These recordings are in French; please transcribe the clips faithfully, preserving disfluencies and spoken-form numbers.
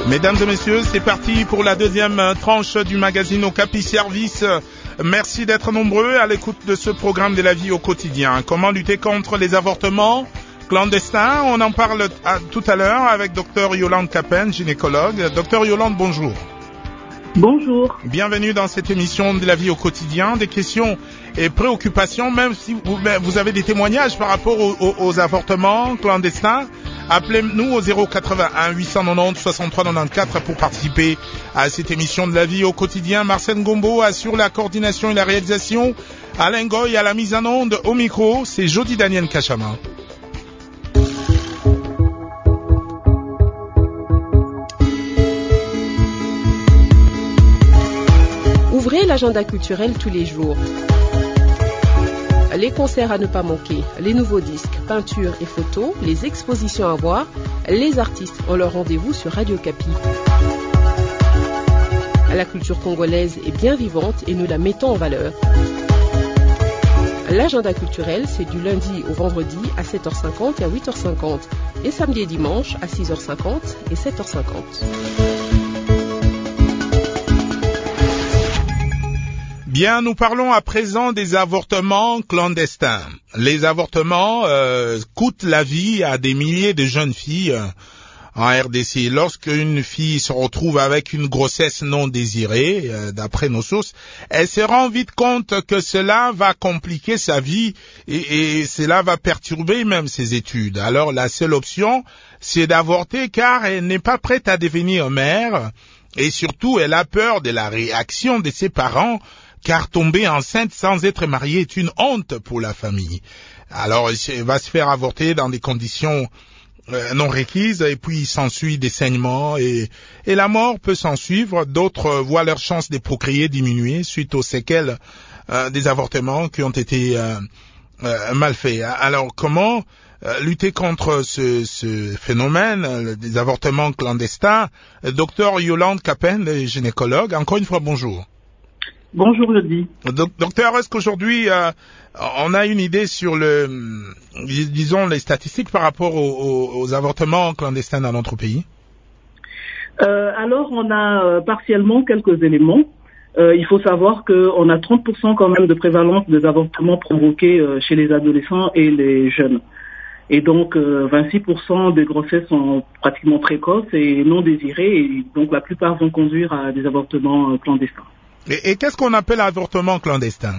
Mesdames et messieurs, c'est parti pour la deuxième tranche du magazine Okapi Service. Merci d'être nombreux à l'écoute de ce programme de la vie au quotidien. Comment lutter contre les avortements clandestins? On en parle à, tout à l'heure avec Docteur Yolande Capen, gynécologue. Docteur Yolande, bonjour. Bonjour. Bienvenue dans cette émission de la vie au quotidien. Des questions et préoccupations, même si vous, vous avez des témoignages par rapport aux, aux, aux avortements clandestins. Appelez-nous au zéro quatre-vingt-un huit cent quatre-vingt-dix soixante-trois quatre-vingt-quatorze pour participer à cette émission de la vie au quotidien. Marcel Gombo assure la coordination et la réalisation. Alain Goy à la mise en onde. Au micro, c'est Jody Daniel Kachama. Ouvrez l'agenda culturel tous les jours. Les concerts à ne pas manquer, les nouveaux disques, peintures et photos, les expositions à voir, les artistes ont leur rendez-vous sur Radio Okapi. La culture congolaise est bien vivante et nous la mettons en valeur. L'agenda culturel, c'est du lundi au vendredi à sept heures cinquante et à huit heures cinquante, et samedi et dimanche à six heures cinquante et sept heures cinquante. Bien, nous parlons à présent des avortements clandestins. Les avortements euh, coûtent la vie à des milliers de jeunes filles euh, en R D C. Lorsqu'une fille se retrouve avec une grossesse non désirée, euh, d'après nos sources, elle se rend vite compte que cela va compliquer sa vie et, et cela va perturber même ses études. Alors la seule option, c'est d'avorter car elle n'est pas prête à devenir mère et surtout elle a peur de la réaction de ses parents, car tomber enceinte sans être mariée est une honte pour la famille. Alors, elle va se faire avorter dans des conditions euh, non requises, et puis il s'ensuit des saignements, et, et la mort peut s'en suivre. D'autres voient leur chance de procréer diminuer suite aux séquelles euh, des avortements qui ont été euh, euh, mal faits. Alors, comment euh, lutter contre ce, ce phénomène euh, des avortements clandestins? Docteur Yolande Capen, gynécologue, encore une fois, bonjour. Bonjour Jody. Docteur, est-ce qu'aujourd'hui euh, on a une idée sur le, disons, les statistiques par rapport aux, aux avortements clandestins dans notre pays? euh, Alors, on a euh, partiellement quelques éléments. Euh, il faut savoir qu'on a trente pour cent quand même de prévalence des avortements provoqués euh, chez les adolescents et les jeunes. Et donc, euh, vingt-six pour cent des grossesses sont pratiquement précoces et non désirées. Et donc, la plupart vont conduire à des avortements euh, clandestins. Et, et qu'est-ce qu'on appelle avortement clandestin?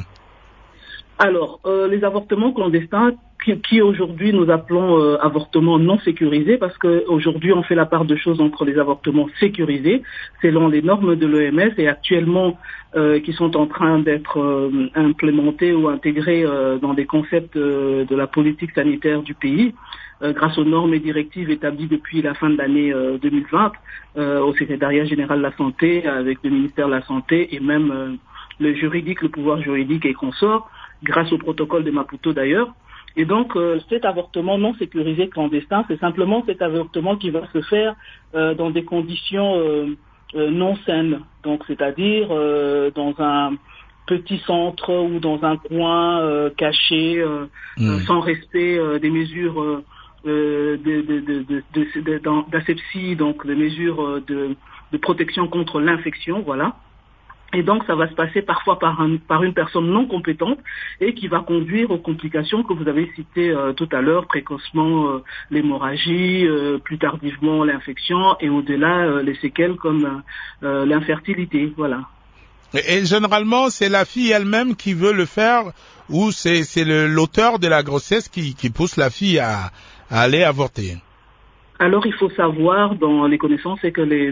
Alors, euh, les avortements clandestins, qui, qui aujourd'hui nous appelons euh, avortements non sécurisés, parce qu'aujourd'hui on fait la part de choses entre les avortements sécurisés, selon les normes de l'O M S, et actuellement euh, qui sont en train d'être euh, implémentés ou intégrés euh, dans des concepts euh, de la politique sanitaire du pays, euh, grâce aux normes et directives établies depuis la fin de l'année euh, deux mille vingt, euh, au secrétariat général de la santé, avec le ministère de la Santé et même euh, le juridique, le pouvoir juridique et consorts, grâce au protocole de Maputo d'ailleurs. Et donc, euh, cet avortement non sécurisé clandestin, c'est simplement cet avortement qui va se faire euh, dans des conditions euh, euh, non saines. Donc, c'est-à-dire euh, dans un petit centre ou dans un coin euh, caché, euh, mmh. euh, sans respect euh, des mesures euh, de, de, de, de, de, de, d'asepsie, donc des mesures de, de protection contre l'infection, voilà. Et donc, ça va se passer parfois par, un, par une personne non compétente et qui va conduire aux complications que vous avez citées euh, tout à l'heure, précocement euh, l'hémorragie, euh, plus tardivement l'infection et au-delà euh, les séquelles comme euh, l'infertilité, voilà. Et, et généralement, c'est la fille elle-même qui veut le faire ou c'est, c'est le, l'auteur de la grossesse qui, qui pousse la fille à, à aller avorter? Alors, il faut savoir dans les connaissances, c'est que les...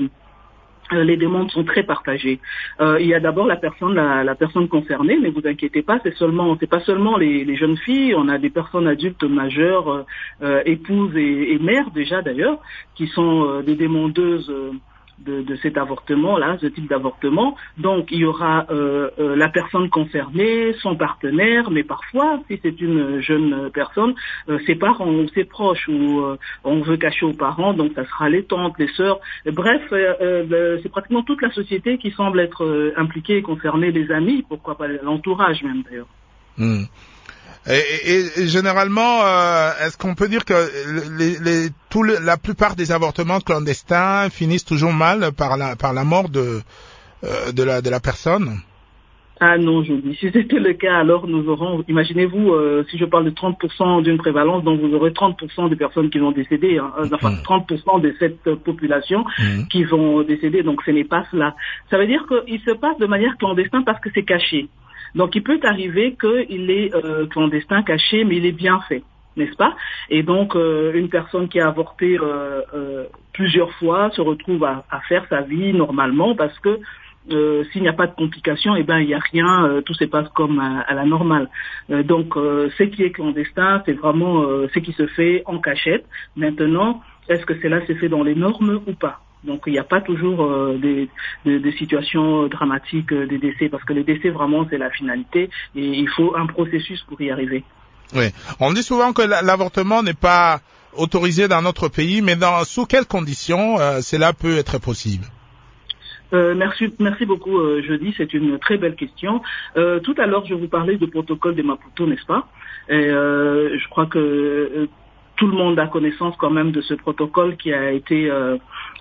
les demandes sont très partagées. Euh, il y a d'abord la personne, la, la personne concernée, mais vous inquiétez pas, c'est seulement, c'est pas seulement les, les jeunes filles. On a des personnes adultes majeures, euh, épouses et, et mères déjà d'ailleurs, qui sont euh, des demandeuses euh, de, de cet avortement-là, ce type d'avortement. Donc il y aura euh, euh, la personne concernée, son partenaire, mais parfois, si c'est une jeune personne, euh, ses parents ou ses proches, ou euh, on veut cacher aux parents, donc ça sera les tantes, les sœurs. Bref, euh, euh, c'est pratiquement toute la société qui semble être euh, impliquée et concernée, les amis, pourquoi pas l'entourage même d'ailleurs. Mmh. Et, et, et généralement, euh, est-ce qu'on peut dire que les, les, tout le, la plupart des avortements clandestins finissent toujours mal par la, par la mort de, euh, de, la, de la personne? Ah non, je dis, si c'était le cas, alors nous aurons, imaginez-vous, euh, si je parle de trente pour cent d'une prévalence, donc vous aurez trente pour cent de personnes qui vont décéder, hein, enfin mmh. trente pour cent de cette population mmh. qui vont décéder, donc ce n'est pas cela. Ça veut dire qu'il se passe de manière clandestine parce que c'est caché. Donc il peut arriver qu'il est euh, clandestin, caché, mais il est bien fait, n'est-ce pas? Et donc euh, une personne qui a avorté euh, euh, plusieurs fois se retrouve à, à faire sa vie normalement parce que Euh, s'il n'y a pas de complications, eh ben il n'y a rien, euh, tout se passe comme à, à la normale. Euh, donc euh, ce qui est clandestin, c'est vraiment euh, ce qui se fait en cachette. Maintenant, est-ce que cela se fait dans les normes ou pas? Donc il n'y a pas toujours euh, des, des, des situations dramatiques, euh, des décès, parce que les décès vraiment c'est la finalité et il faut un processus pour y arriver. Oui, on dit souvent que l'avortement n'est pas autorisé dans notre pays, mais dans sous quelles conditions euh, cela peut être possible? Euh, merci, merci beaucoup, euh, Jeudi. C'est une très belle question. Euh, tout à l'heure, je vous parlais du protocole de Maputo, n'est-ce pas? Et euh, je crois que euh, tout le monde a connaissance quand même de ce protocole qui a été euh,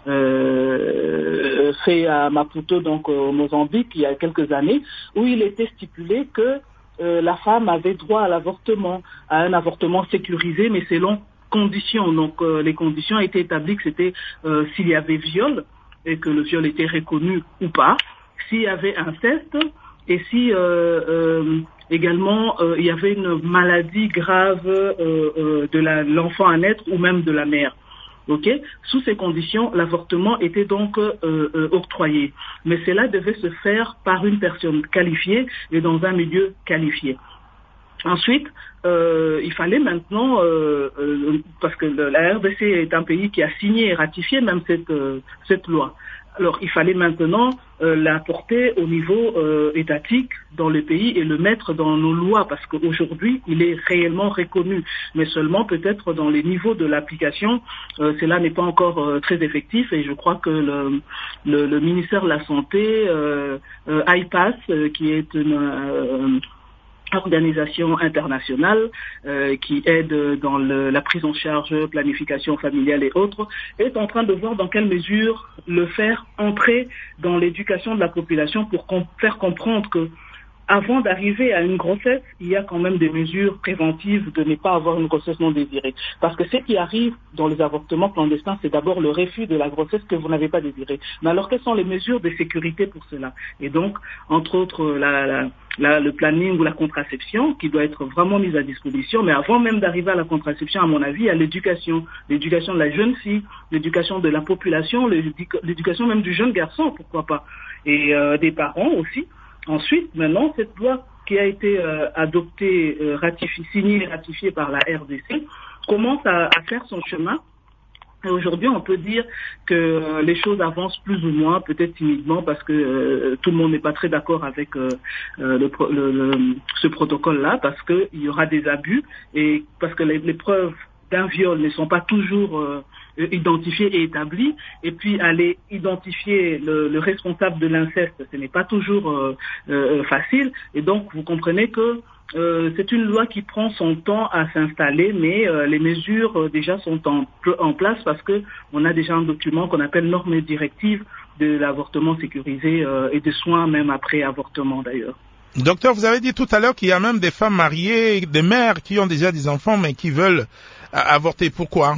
euh, fait à Maputo, donc au Mozambique, il y a quelques années, où il était stipulé que euh, la femme avait droit à l'avortement, à un avortement sécurisé, mais selon conditions. Donc euh, les conditions étaient établies que c'était euh, s'il y avait viol, et que le viol était reconnu ou pas, s'il y avait inceste et si euh, euh, également euh, il y avait une maladie grave euh, euh, de la, l'enfant à naître ou même de la mère. Ok, sous ces conditions, l'avortement était donc euh, euh, octroyé, mais cela devait se faire par une personne qualifiée et dans un milieu qualifié. Ensuite, euh, il fallait maintenant, euh, euh, parce que le, la R D C est un pays qui a signé et ratifié même cette, euh, cette loi. Alors, il fallait maintenant euh, la porter au niveau euh, étatique dans le pays et le mettre dans nos lois, parce qu'aujourd'hui, il est réellement reconnu, mais seulement peut-être dans les niveaux de l'application, euh, cela n'est pas encore euh, très effectif, et je crois que le, le, le ministère de la Santé, euh, euh, I P A S, euh, qui est une... Euh, organisation internationale euh, qui aide dans le, la prise en charge, planification familiale et autres, est en train de voir dans quelle mesure le faire entrer dans l'éducation de la population pour com- faire comprendre que avant d'arriver à une grossesse, il y a quand même des mesures préventives de ne pas avoir une grossesse non désirée. Parce que ce qui arrive dans les avortements clandestins, c'est d'abord le refus de la grossesse que vous n'avez pas désirée. Mais alors, quelles sont les mesures de sécurité pour cela? Et donc, entre autres, la, la, la, le planning ou la contraception qui doit être vraiment mise à disposition. Mais avant même d'arriver à la contraception, à mon avis, il y a l'éducation. L'éducation de la jeune fille, l'éducation de la population, l'éducation même du jeune garçon, pourquoi pas. Et euh, des parents aussi. Ensuite, maintenant, cette loi qui a été euh, adoptée, euh, ratifiée, signée et ratifiée par la R D C, commence à, à faire son chemin. Et aujourd'hui, on peut dire que euh, les choses avancent plus ou moins, peut-être timidement, parce que euh, tout le monde n'est pas très d'accord avec euh, euh, le, le, le, ce protocole-là, parce qu'il y aura des abus et parce que les, les preuves d'un viol ne sont pas toujours euh, identifiées et établies, et puis aller identifier le, le responsable de l'inceste, ce n'est pas toujours euh, euh, facile, et donc vous comprenez que euh, c'est une loi qui prend son temps à s'installer, mais euh, les mesures euh, déjà sont en, en place parce que on a déjà un document qu'on appelle normes et directives de l'avortement sécurisé euh, et des soins même après avortement d'ailleurs. Docteur, vous avez dit tout à l'heure qu'il y a même des femmes mariées, des mères qui ont déjà des enfants mais qui veulent avorter. Pourquoi?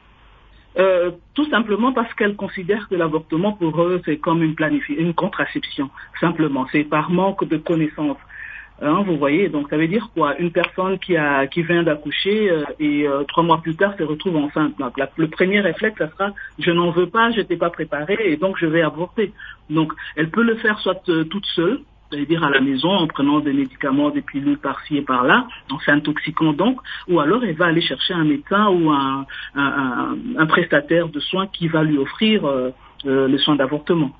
Euh, tout simplement parce qu'elles considèrent que l'avortement pour eux c'est comme une planifi- une contraception, simplement. C'est par manque de connaissances. Hein, vous voyez, donc ça veut dire quoi? Une personne qui a qui vient d'accoucher euh, et euh, trois mois plus tard se retrouve enceinte. Donc la, le premier réflexe, ça sera je n'en veux pas, je n'étais pas préparée et donc je vais avorter. Donc elle peut le faire soit euh, toute seule, c'est-à-dire à la maison en prenant des médicaments, des pilules par-ci et par-là, en s'intoxiquant donc, ou alors elle va aller chercher un médecin ou un, un, un, un prestataire de soins qui va lui offrir euh, euh, les soins d'avortement.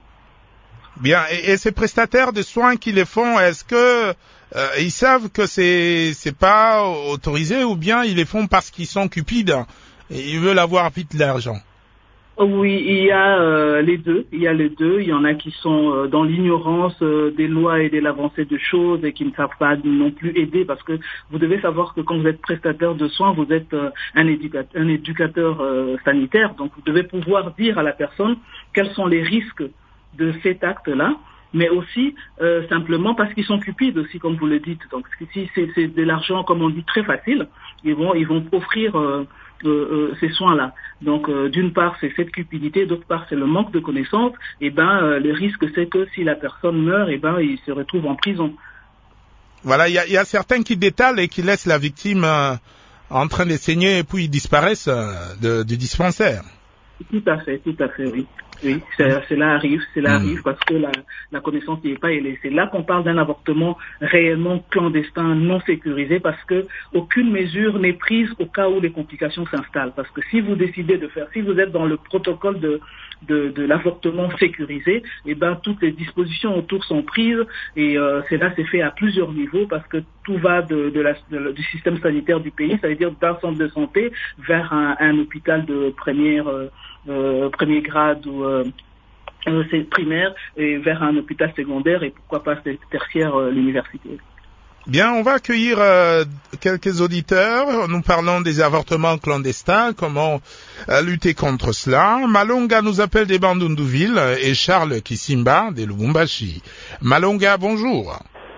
Bien, et, et ces prestataires de soins qui les font, est-ce que euh, ils savent que c'est c'est pas autorisé ou bien ils les font parce qu'ils sont cupides et ils veulent avoir vite l'argent? Oui, il y a euh, les deux. Il y a les deux. Il y en a qui sont euh, dans l'ignorance euh, des lois et de l'avancée de choses et qui ne savent pas non plus aider, parce que vous devez savoir que quand vous êtes prestataire de soins, vous êtes euh, un éducateur, un éducateur euh, sanitaire. Donc, vous devez pouvoir dire à la personne quels sont les risques de cet acte-là, mais aussi euh, simplement parce qu'ils sont cupides aussi, comme vous le dites. Donc, si c'est, c'est de l'argent, comme on dit, très facile, ils vont, ils vont offrir euh, euh, euh, ces soins-là. Donc, euh, d'une part, c'est cette cupidité, d'autre part, c'est le manque de connaissances. Et ben, euh, le risque, c'est que si la personne meurt, et ben, il se retrouve en prison. Voilà, il y a, y a certains qui détalent et qui laissent la victime euh, en train de saigner et puis ils disparaissent euh, de, du dispensaire. Tout à fait, tout à fait, oui. Oui, cela arrive, cela arrive parce que la, la connaissance n'est pas élevée. C'est là qu'on parle d'un avortement réellement clandestin, non sécurisé, parce que aucune mesure n'est prise au cas où les complications s'installent. Parce que si vous décidez de faire, si vous êtes dans le protocole de, de, de l'avortement sécurisé, eh ben toutes les dispositions autour sont prises et euh, cela s'est fait à plusieurs niveaux parce que tout va de, de la, de, du système sanitaire du pays, ça veut dire d'un centre de santé vers un, un hôpital de première euh, Euh, premier grade ou euh, euh, c'est primaire et vers un hôpital secondaire et pourquoi pas tertiaire euh, l'université. Bien, on va accueillir euh, quelques auditeurs. Nous parlons des avortements clandestins, comment euh, lutter contre cela. Malonga nous appelle des Bandundouville et Charles Kisimba des Lubumbashi. Malonga, bonjour.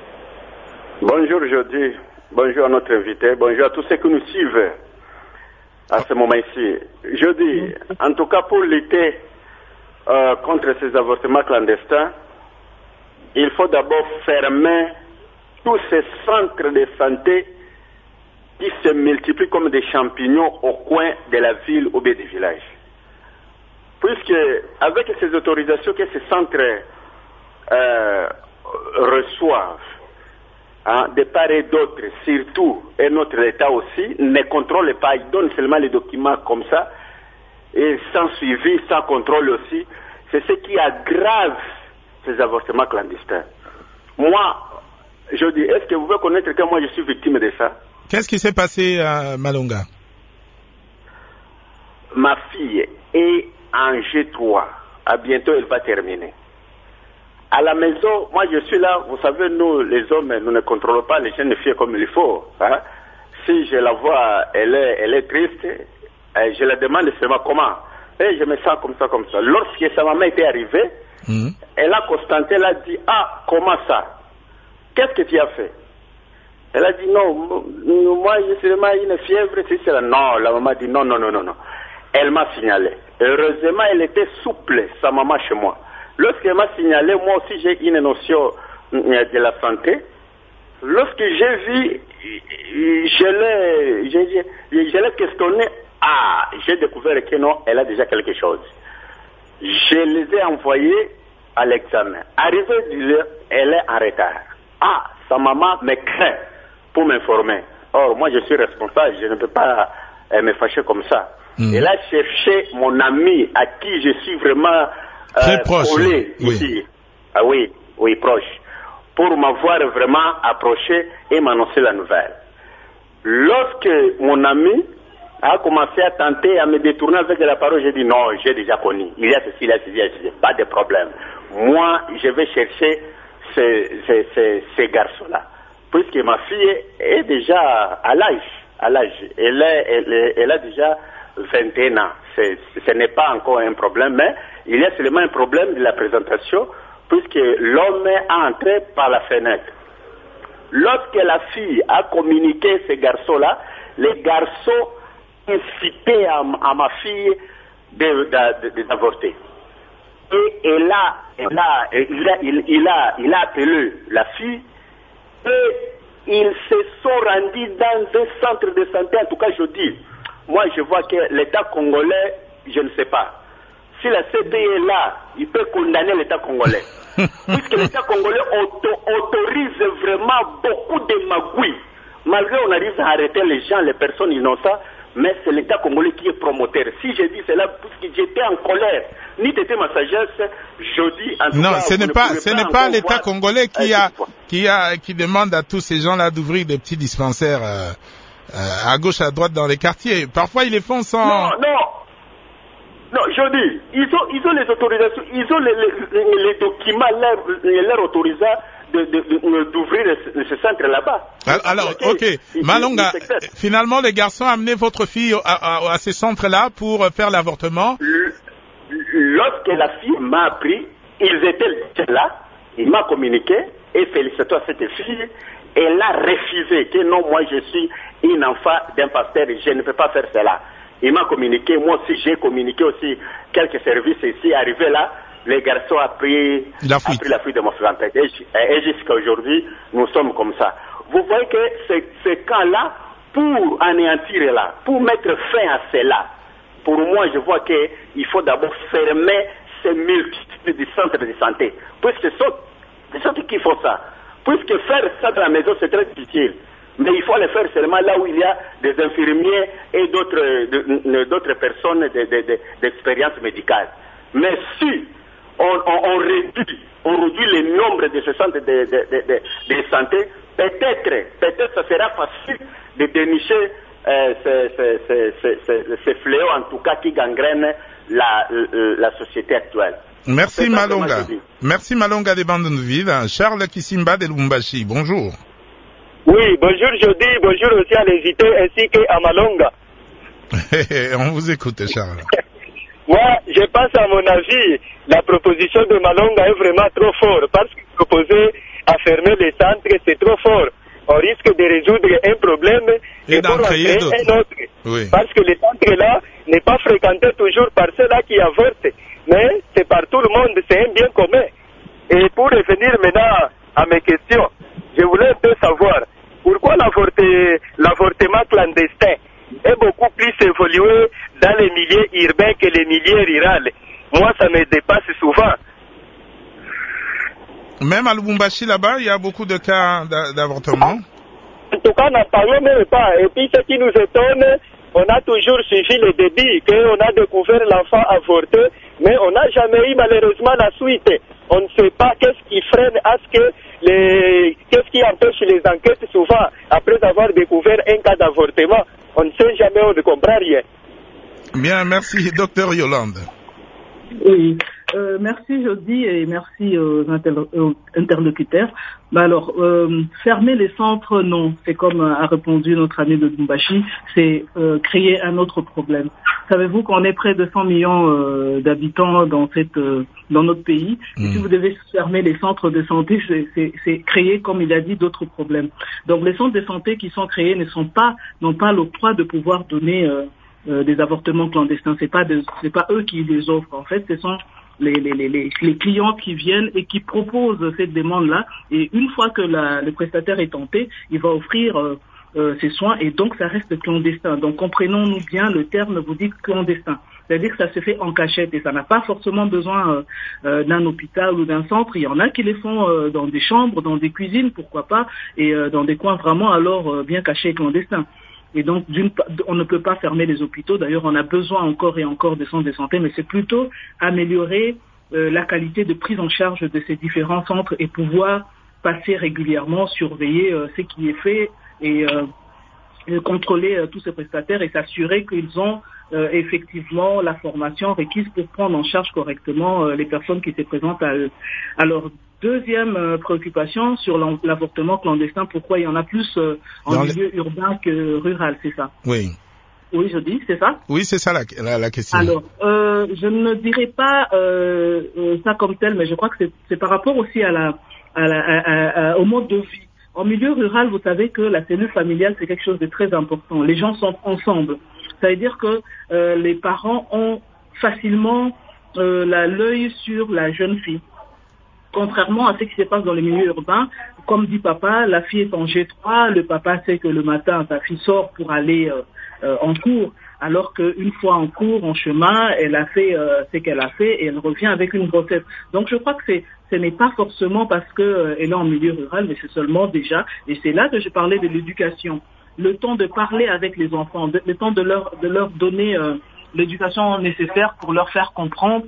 Bonjour Jody, bonjour à notre invité, bonjour à tous ceux qui nous suivent à ce moment-ci. Je dis, en tout cas pour lutter euh, contre ces avortements clandestins, il faut d'abord fermer tous ces centres de santé qui se multiplient comme des champignons au coin de la ville ou bien du village. Puisque avec ces autorisations que ces centres euh, reçoivent, Hein, de part et d'autre, surtout, et notre État aussi, ne contrôle pas, il donne seulement les documents comme ça, et sans suivi, sans contrôle aussi, c'est ce qui aggrave ces avortements clandestins. Moi, je dis, est-ce que vous pouvez connaître que moi je suis victime de ça? Qu'est-ce qui s'est passé à Malonga? Ma fille est en G trois, à bientôt elle va terminer. À la maison, moi je suis là, vous savez, nous les hommes, nous ne contrôlons pas les jeunes filles comme il faut. Hein? Si je la vois, elle est, elle est triste, je la demande seulement comment. Et je me sens comme ça, comme ça. Lorsque sa maman était arrivée, mmh. elle a constaté, elle a dit, ah, comment ça? Qu'est-ce que tu as fait? Elle a dit, non, moi j'ai seulement une fièvre, c'est cela. Non, la maman a dit, non, non, non, non, non. Elle m'a signalé. Heureusement, elle était souple, sa maman chez moi. Lorsqu'elle m'a signalé, moi aussi j'ai une notion de la santé. Lorsque j'ai vu, je l'ai, je, je, je l'ai questionné, ah, j'ai découvert que non, elle a déjà quelque chose. Je les ai envoyés à l'examen. Arrivée du lieu, elle est en retard. Ah, sa maman me craint pour m'informer. Or, moi je suis responsable, je ne peux pas euh, me fâcher comme ça. Mmh. Elle a cherché mon ami à qui je suis vraiment Très euh, proche, collé oui. ici. Ah oui, oui, proche. Pour m'avoir vraiment approché et m'annoncer la nouvelle. Lorsque mon ami a commencé à tenter à me détourner avec la parole, j'ai dit non, j'ai déjà connu. Il y a ceci, il y a ceci, il y a ceci, pas de problème. Moi, je vais chercher ces, ces, ces, ces garçons-là. Puisque ma fille est déjà à l'âge, à l'âge. Elle, est, elle, est, elle a déjà vingt et un ans. C'est, ce n'est pas encore un problème, mais il y a seulement un problème de la présentation, puisque l'homme est entré par la fenêtre. Lorsque la fille a communiqué ces garçons-là, les garçons incitaient à, à ma fille d'avorter. Et elle a, elle a, il, a, il, il, a, il a appelé la fille et ils se sont rendus dans un centre de santé, en tout cas je dis. Moi, je vois que l'État congolais, je ne sais pas. Si la C P I est là, il peut condamner l'État congolais. Puisque l'État congolais auto autorise vraiment beaucoup de magouilles. Malgré on arrive à arrêter les gens, les personnes innocentes, mais c'est l'État congolais qui est promoteur. Si je dis cela, puisque j'étais en colère, ni t'étais ma sagesse, je dis en tout non, cas... ce n'est pas, ce n'est pas l'État congolais qui a, qui a, qui demande à tous ces gens-là d'ouvrir des petits dispensaires... Euh... Euh, à gauche, à droite dans les quartiers. Parfois, ils les font sans... Non, non. Non, je dis, ils ont, ils ont les autorisations, ils ont les, les, les documents leur, leur autorisant de, de, de, d'ouvrir ce, ce centre là-bas. Alors, ok, okay. Malonga, finalement, les garçons amenaient votre fille à, à, à ce centre-là pour faire l'avortement. Lorsque la fille m'a appris, ils étaient là, il m'a communiqué, et félicite-toi cette fille, elle a refusé que non, moi je suis une enfant d'un pasteur, je ne peux pas faire cela. Il m'a communiqué, moi aussi j'ai communiqué aussi quelques services ici, arrivé là, les garçons ont pris la fuite, pris la fuite de mon frère. Et, et jusqu'à aujourd'hui, nous sommes comme ça. Vous voyez que ce, ce camp-là, pour anéantir là, pour mettre fin à cela, pour moi je vois qu'il faut d'abord fermer ces multitudes de centres de santé. Puisque ce sont, ce sont qui font ça. Puisque faire ça dans la maison c'est très difficile. Mais il faut le faire seulement là où il y a des infirmiers et d'autres, d'autres personnes d'expérience médicale. Mais si on, on, on, réduit, on réduit le nombre de ce centre de, de, de, de, de santé, peut-être, peut-être ça sera facile de dénicher euh, ces, ces, ces, ces, ces fléaux, en tout cas, qui gangrènent la, la société actuelle. Merci Malonga. Merci Malonga des Bandonville. Charles Kisimba de Lubumbashi. Bonjour. Oui, bonjour Jody, bonjour aussi à l'invité ainsi qu'à Malonga. On vous écoute, Charles. Moi, je pense à mon avis, la proposition de Malonga est vraiment trop forte parce que proposer à fermer les centres, c'est trop fort. On risque de résoudre un problème et, et pour en créer un autre. Oui. Parce que les centres-là n'est pas fréquenté toujours par ceux-là qui avortent, mais c'est par tout le monde, c'est un bien commun. Et pour revenir maintenant à mes questions, je voulais un peu savoir pourquoi l'avortement clandestin est beaucoup plus évolué dans les milieux urbains que les milieux ruraux. Moi, ça me dépasse souvent. Même à Lubumbashi, là-bas, il y a beaucoup de cas d'avortement. En tout cas, n'en parlons même pas. Et puis, ce qui nous étonne, on a toujours suivi le débit, qu'on a découvert l'enfant avorté, mais on n'a jamais eu malheureusement la suite. On ne sait pas qu'est-ce qui freine à ce que les, qu'est-ce qui empêche les enquêtes souvent, après avoir découvert un cas d'avortement. On ne sait jamais, on ne comprend rien. Bien, merci, docteur Yolande. Oui, euh, merci Jody et merci aux, interlo aux interlocuteurs. Bah alors, euh, fermer les centres, non. C'est comme a répondu notre ami de Lubumbashi, c'est euh, créer un autre problème. Savez-vous qu'on est près de cent millions euh, d'habitants dans cette euh, dans notre pays. Mmh. Et si vous devez fermer les centres de santé, c'est créer, comme il a dit, d'autres problèmes. Donc les centres de santé qui sont créés ne sont pas n'ont pas l'octroi de pouvoir donner euh, euh, des avortements clandestins. C'est pas de, c'est pas eux qui les offrent. En fait, ce sont les les les les, les clients qui viennent et qui proposent cette demande-là. Et une fois que la, le prestataire est tenté, il va offrir euh, euh, ses soins et donc ça reste clandestin. Donc comprenons-nous bien le terme, vous dites clandestin. C'est-à-dire que ça se fait en cachette et ça n'a pas forcément besoin euh, euh, d'un hôpital ou d'un centre. Il y en a qui les font euh, dans des chambres, dans des cuisines, pourquoi pas, et euh, dans des coins vraiment alors euh, bien cachés et clandestins. Et donc, d'une, on ne peut pas fermer les hôpitaux. D'ailleurs, on a besoin encore et encore de centres de santé, mais c'est plutôt améliorer euh, la qualité de prise en charge de ces différents centres et pouvoir passer régulièrement, surveiller euh, ce qui est fait et euh, contrôler euh, tous ces prestataires et s'assurer qu'ils ont Euh, effectivement la formation requise pour prendre en charge correctement euh, les personnes qui se présentent à eux. Alors, deuxième euh, préoccupation sur l'avortement clandestin, pourquoi il y en a plus euh, en Dans milieu les... urbain que rural, c'est ça? Oui. Oui, je dis, c'est ça? Oui, c'est ça la, la, la question. Alors, euh, je ne dirais pas euh, euh, ça comme tel, mais je crois que c'est par rapport aussi à la, à la, à, à, à, au mode de vie. En milieu rural, vous savez que la cellule familiale, c'est quelque chose de très important. Les gens sont ensemble. Ça veut dire que euh, les parents ont facilement euh, l'œil sur la jeune fille. Contrairement à ce qui se passe dans les milieux urbains, comme dit papa, la fille est en G trois, le papa sait que le matin, sa fille sort pour aller euh, euh, en cours, alors qu'une fois en cours, en chemin, elle a fait euh, ce qu'elle a fait et elle revient avec une grossesse. Donc je crois que c'est ce n'est pas forcément parce qu'elle euh, est en milieu rural, mais c'est seulement déjà, et c'est là que je parlais de l'éducation. Le temps de parler avec les enfants, de, le temps de leur, de leur donner euh, l'éducation nécessaire pour leur faire comprendre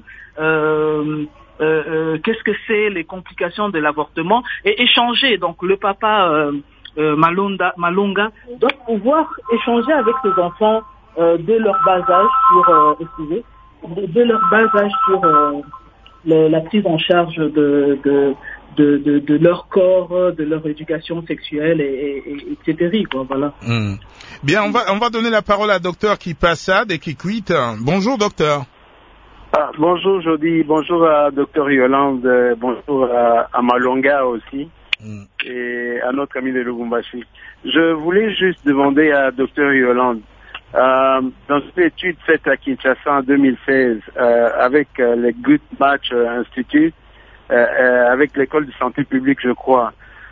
euh, euh, euh, qu'est-ce que c'est les complications de l'avortement et échanger. Donc le papa euh, euh, Malonda, Malonga doit pouvoir échanger avec ses enfants euh, dès leur bas âge sur, euh, excusez, de, de leur bas âge sur euh, le, la prise en charge de, de, de, de, de leur corps, de leur éducation sexuelle, et, et, et, etc. Quoi, voilà. Mmh. Bien, on va, on va donner la parole à docteur Kipassa de Kikwit. Bonjour, docteur. Ah, bonjour, Jody. Bonjour à docteur Yolande. Bonjour à, à Malonga aussi. Mmh. Et à notre ami de Lubumbashi. Je voulais juste demander à docteur Yolande, euh, dans une étude faite à Kinshasa en deux mille seize, euh, avec euh, le Good Match Institute, euh, euh, avec l'école de santé publique, je crois,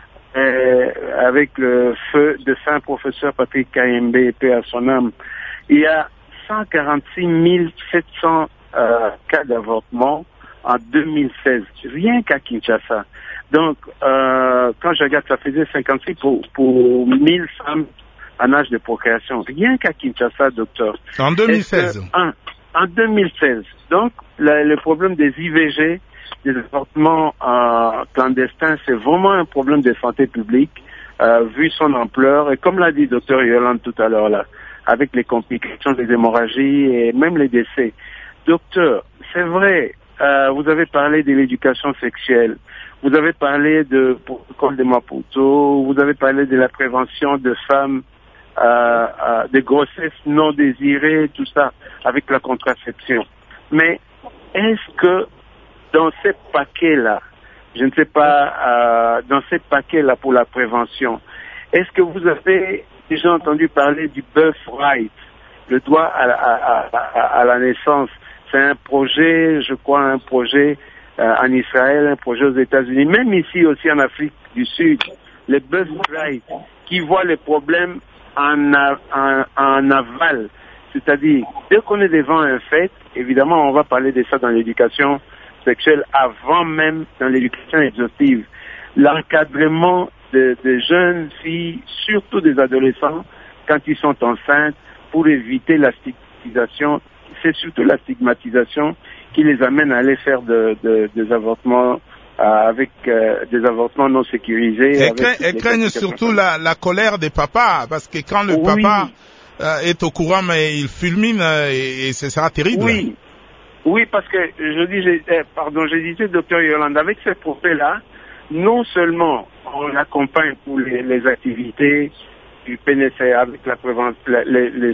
euh, avec le feu de fin professeur Patrick Kayembe, paix à son âme, il y a cent quarante-six mille sept cents euh, cas d'avortement en deux mille seize, rien qu'à Kinshasa. Donc, euh, quand je regarde, ça faisait cinquante-six pour, pour mille femmes en âge de procréation. Rien qu'à Kinshasa, docteur. En deux mille seize. Que, en, en deux mille seize. Donc, le, le problème des I V G, des avortements euh, clandestins, c'est vraiment un problème de santé publique, euh, vu son ampleur. Et comme l'a dit docteur Yolande tout à l'heure là, avec les complications des hémorragies et même les décès. Docteur, c'est vrai, euh, vous avez parlé de l'éducation sexuelle. Vous avez parlé de protocole de Maputo, vous avez parlé de la prévention de femmes, euh, euh, de grossesses non désirées, tout ça, avec la contraception. Mais est-ce que dans ces paquets-là, je ne sais pas, euh, dans ces paquets-là pour la prévention, est-ce que vous avez déjà entendu parler du birthright, le droit à, à, à, à la naissance? C'est un projet, je crois, un projet Euh, en Israël, un projet aux États-Unis, même ici aussi en Afrique du Sud, les birthright qui voient les problèmes en, en, en aval. C'est-à-dire, dès qu'on est devant un fait, évidemment, on va parler de ça dans l'éducation sexuelle avant même dans l'éducation exhaustive. L'encadrement de, de jeunes filles, surtout des adolescents, quand ils sont enceintes, pour éviter la stigmatisation, c'est surtout la stigmatisation qui les amène à aller faire de, de, des avortements euh, avec euh, des avortements non sécurisés. Elles craignent, craignent surtout la, la colère des papas, parce que quand le oui. papa euh, est au courant, mais il fulmine euh, et, et ce sera terrible. Oui, oui, parce que je dis, eh, pardon, je disais, docteur Yolande, avec ce projet-là, non seulement on l'accompagne pour les, les activités du P N C avec la prévention, les, les,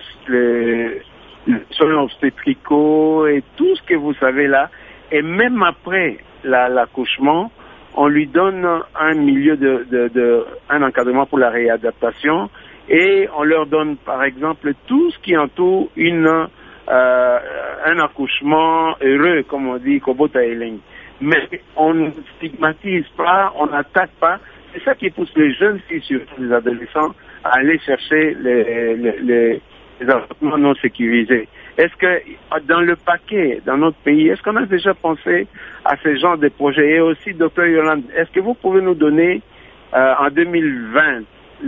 les soins obstétricaux et tout ce que vous savez là, et même après la, l'accouchement, on lui donne un milieu de, de, de, un encadrement pour la réadaptation, et on leur donne par exemple tout ce qui entoure une, euh, un accouchement heureux, comme on dit, Kobota Eleng. Mais on ne stigmatise pas, on n'attaque pas. C'est ça qui pousse les jeunes filles, surtout les adolescents, à aller chercher les, les, les les avortements non sécurisés. Est-ce que dans le paquet, dans notre pays, est-ce qu'on a déjà pensé à ce genre de projet? Et aussi, docteur Yolande, est-ce que vous pouvez nous donner euh, en deux mille vingt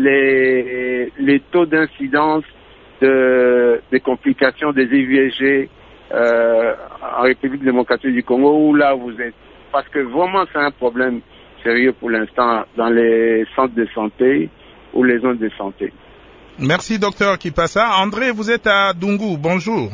les, les taux d'incidence de, des complications des I V G euh, en République démocratique du Congo, où là vous êtes? Parce que vraiment c'est un problème sérieux pour l'instant dans les centres de santé ou les zones de santé. Merci, docteur Kipassa. André, vous êtes à Dungu. Bonjour.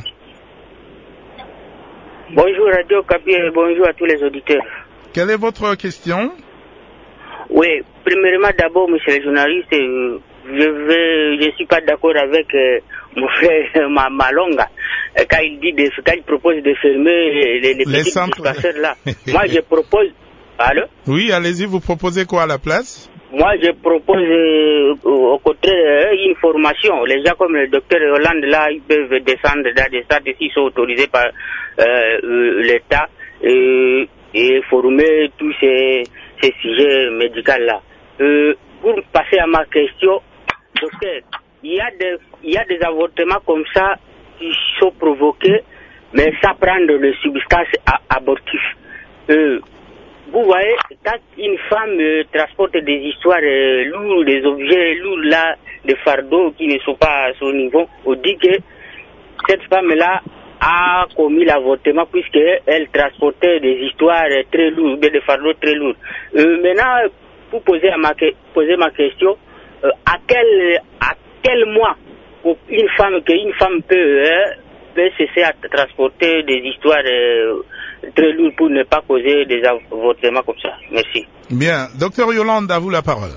Bonjour, Radio Kapi, et bonjour à tous les auditeurs. Quelle est votre question? Oui, premièrement, d'abord, monsieur le journaliste, je vais, je suis pas d'accord avec euh, mon frère ma, Malonga euh, quand il dit, de, quand il propose de fermer les, les, les petits dispensaires là. Moi, je propose. Allô? Oui, allez-y, vous proposez quoi à la place? Moi, je propose euh, au contraire euh, une formation. Les gens comme le docteur Hollande, là, ils peuvent descendre dans des stades s'ils sont autorisés par euh, euh, l'État et, et former tous ces, ces sujets médicaux-là. Euh, pour passer à ma question, docteur, il y a des, il y a des avortements comme ça qui sont provoqués, mais ça prend de substances abortives. Euh, Vous voyez, quand une femme euh, transporte des histoires euh, lourdes, des objets lourds là, des fardeaux qui ne sont pas à son niveau, on dit que cette femme-là a commis l'avortement puisqu'elle transportait des histoires très lourdes, des fardeaux très lourds. Euh, maintenant, pour poser ma, poser ma question, euh, à quel à quel mois une femme qu'une femme peut euh, peut cesser à transporter des histoires euh, très lourdes pour ne pas causer des avortements comme ça. Merci. Bien. Docteur Yolande, à vous la parole.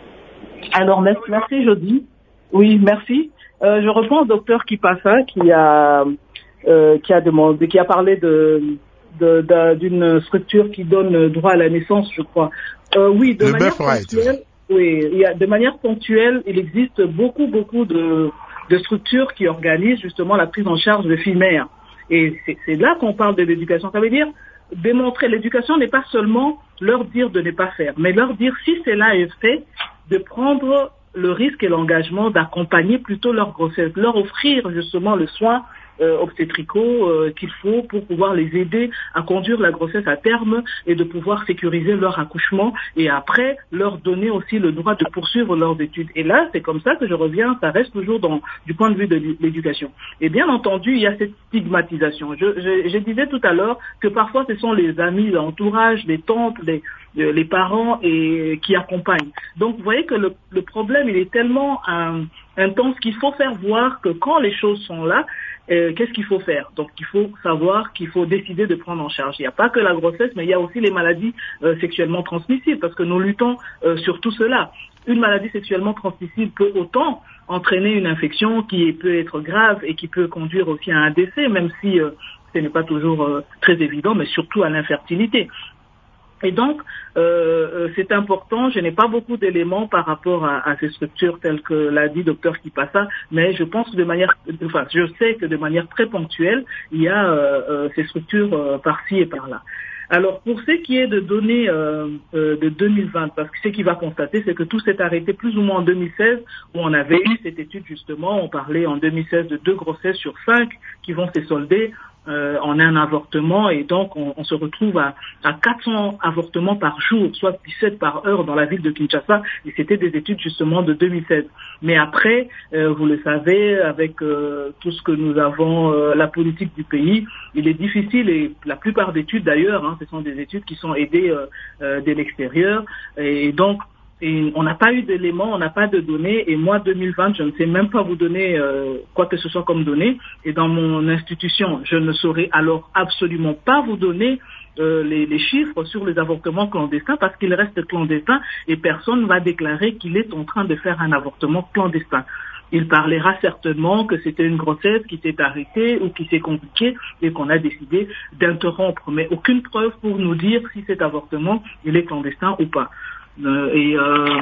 Alors, merci, merci Jody. Oui, merci. Euh, je reprends au docteur Kipassa qui a, euh, qui a demandé, qui a parlé de, de, de, d'une structure qui donne droit à la naissance, je crois. Euh, oui, de Le manière ponctuelle. Oui, il y a, de manière ponctuelle, il existe beaucoup, beaucoup de, de structures qui organisent justement la prise en charge de filles mères. Et c'est, c'est là qu'on parle de l'éducation. Ça veut dire démontrer, l'éducation n'est pas seulement leur dire de ne pas faire, mais leur dire si cela est fait, de prendre le risque et l'engagement d'accompagner plutôt leur grossesse, leur offrir justement le soin euh, obstétricaux euh, qu'il faut pour pouvoir les aider à conduire la grossesse à terme et de pouvoir sécuriser leur accouchement et après leur donner aussi le droit de poursuivre leurs études. Et là, c'est comme ça que je reviens, ça reste toujours dans, du point de vue de l'éducation. Et bien entendu, il y a cette stigmatisation. Je, je, je disais tout à l'heure que parfois ce sont les amis, l'entourage, les tantes, les les parents et qui accompagnent. Donc vous voyez que le, le problème il est tellement euh, intense qu'il faut faire voir que quand les choses sont là, euh, qu'est-ce qu'il faut faire? Donc il faut savoir qu'il faut décider de prendre en charge. Il n'y a pas que la grossesse, mais il y a aussi les maladies euh, sexuellement transmissibles parce que nous luttons euh, sur tout cela. Une maladie sexuellement transmissible peut autant entraîner une infection qui peut être grave et qui peut conduire aussi à un décès, même si euh, ce n'est pas toujours euh, très évident, mais surtout à l'infertilité. Et donc, euh, c'est important, je n'ai pas beaucoup d'éléments par rapport à, à ces structures telles que l'a dit docteur Kipassa, mais je pense que de manière, enfin, je sais que de manière très ponctuelle, il y a euh, euh, ces structures euh, par-ci et par-là. Alors, pour ce qui est de données euh, euh, de deux mille vingt, parce que ce qu'il va constater, c'est que tout s'est arrêté plus ou moins en deux mille seize, où on avait eu cette étude justement, on parlait en deux mille seize de deux grossesses sur cinq qui vont se solder Euh, en un avortement et donc on, on se retrouve à, à quatre cents avortements par jour, soit dix-sept par heure dans la ville de Kinshasa et c'était des études justement de deux mille seize. Mais après, euh, vous le savez, avec euh, tout ce que nous avons, euh, la politique du pays, il est difficile et la plupart d'études d'ailleurs, hein, ce sont des études qui sont aidées euh, euh, de l'extérieur et, et donc et on n'a pas eu d'éléments, on n'a pas de données. Et moi, deux mille vingt, je ne sais même pas vous donner euh, quoi que ce soit comme données. Et dans mon institution, je ne saurais alors absolument pas vous donner euh, les, les chiffres sur les avortements clandestins parce qu'ils restent clandestins et personne ne va déclarer qu'il est en train de faire un avortement clandestin. Il parlera certainement que c'était une grossesse qui s'est arrêtée ou qui s'est compliquée et qu'on a décidé d'interrompre. Mais aucune preuve pour nous dire si cet avortement, il est clandestin ou pas. Euh, et euh,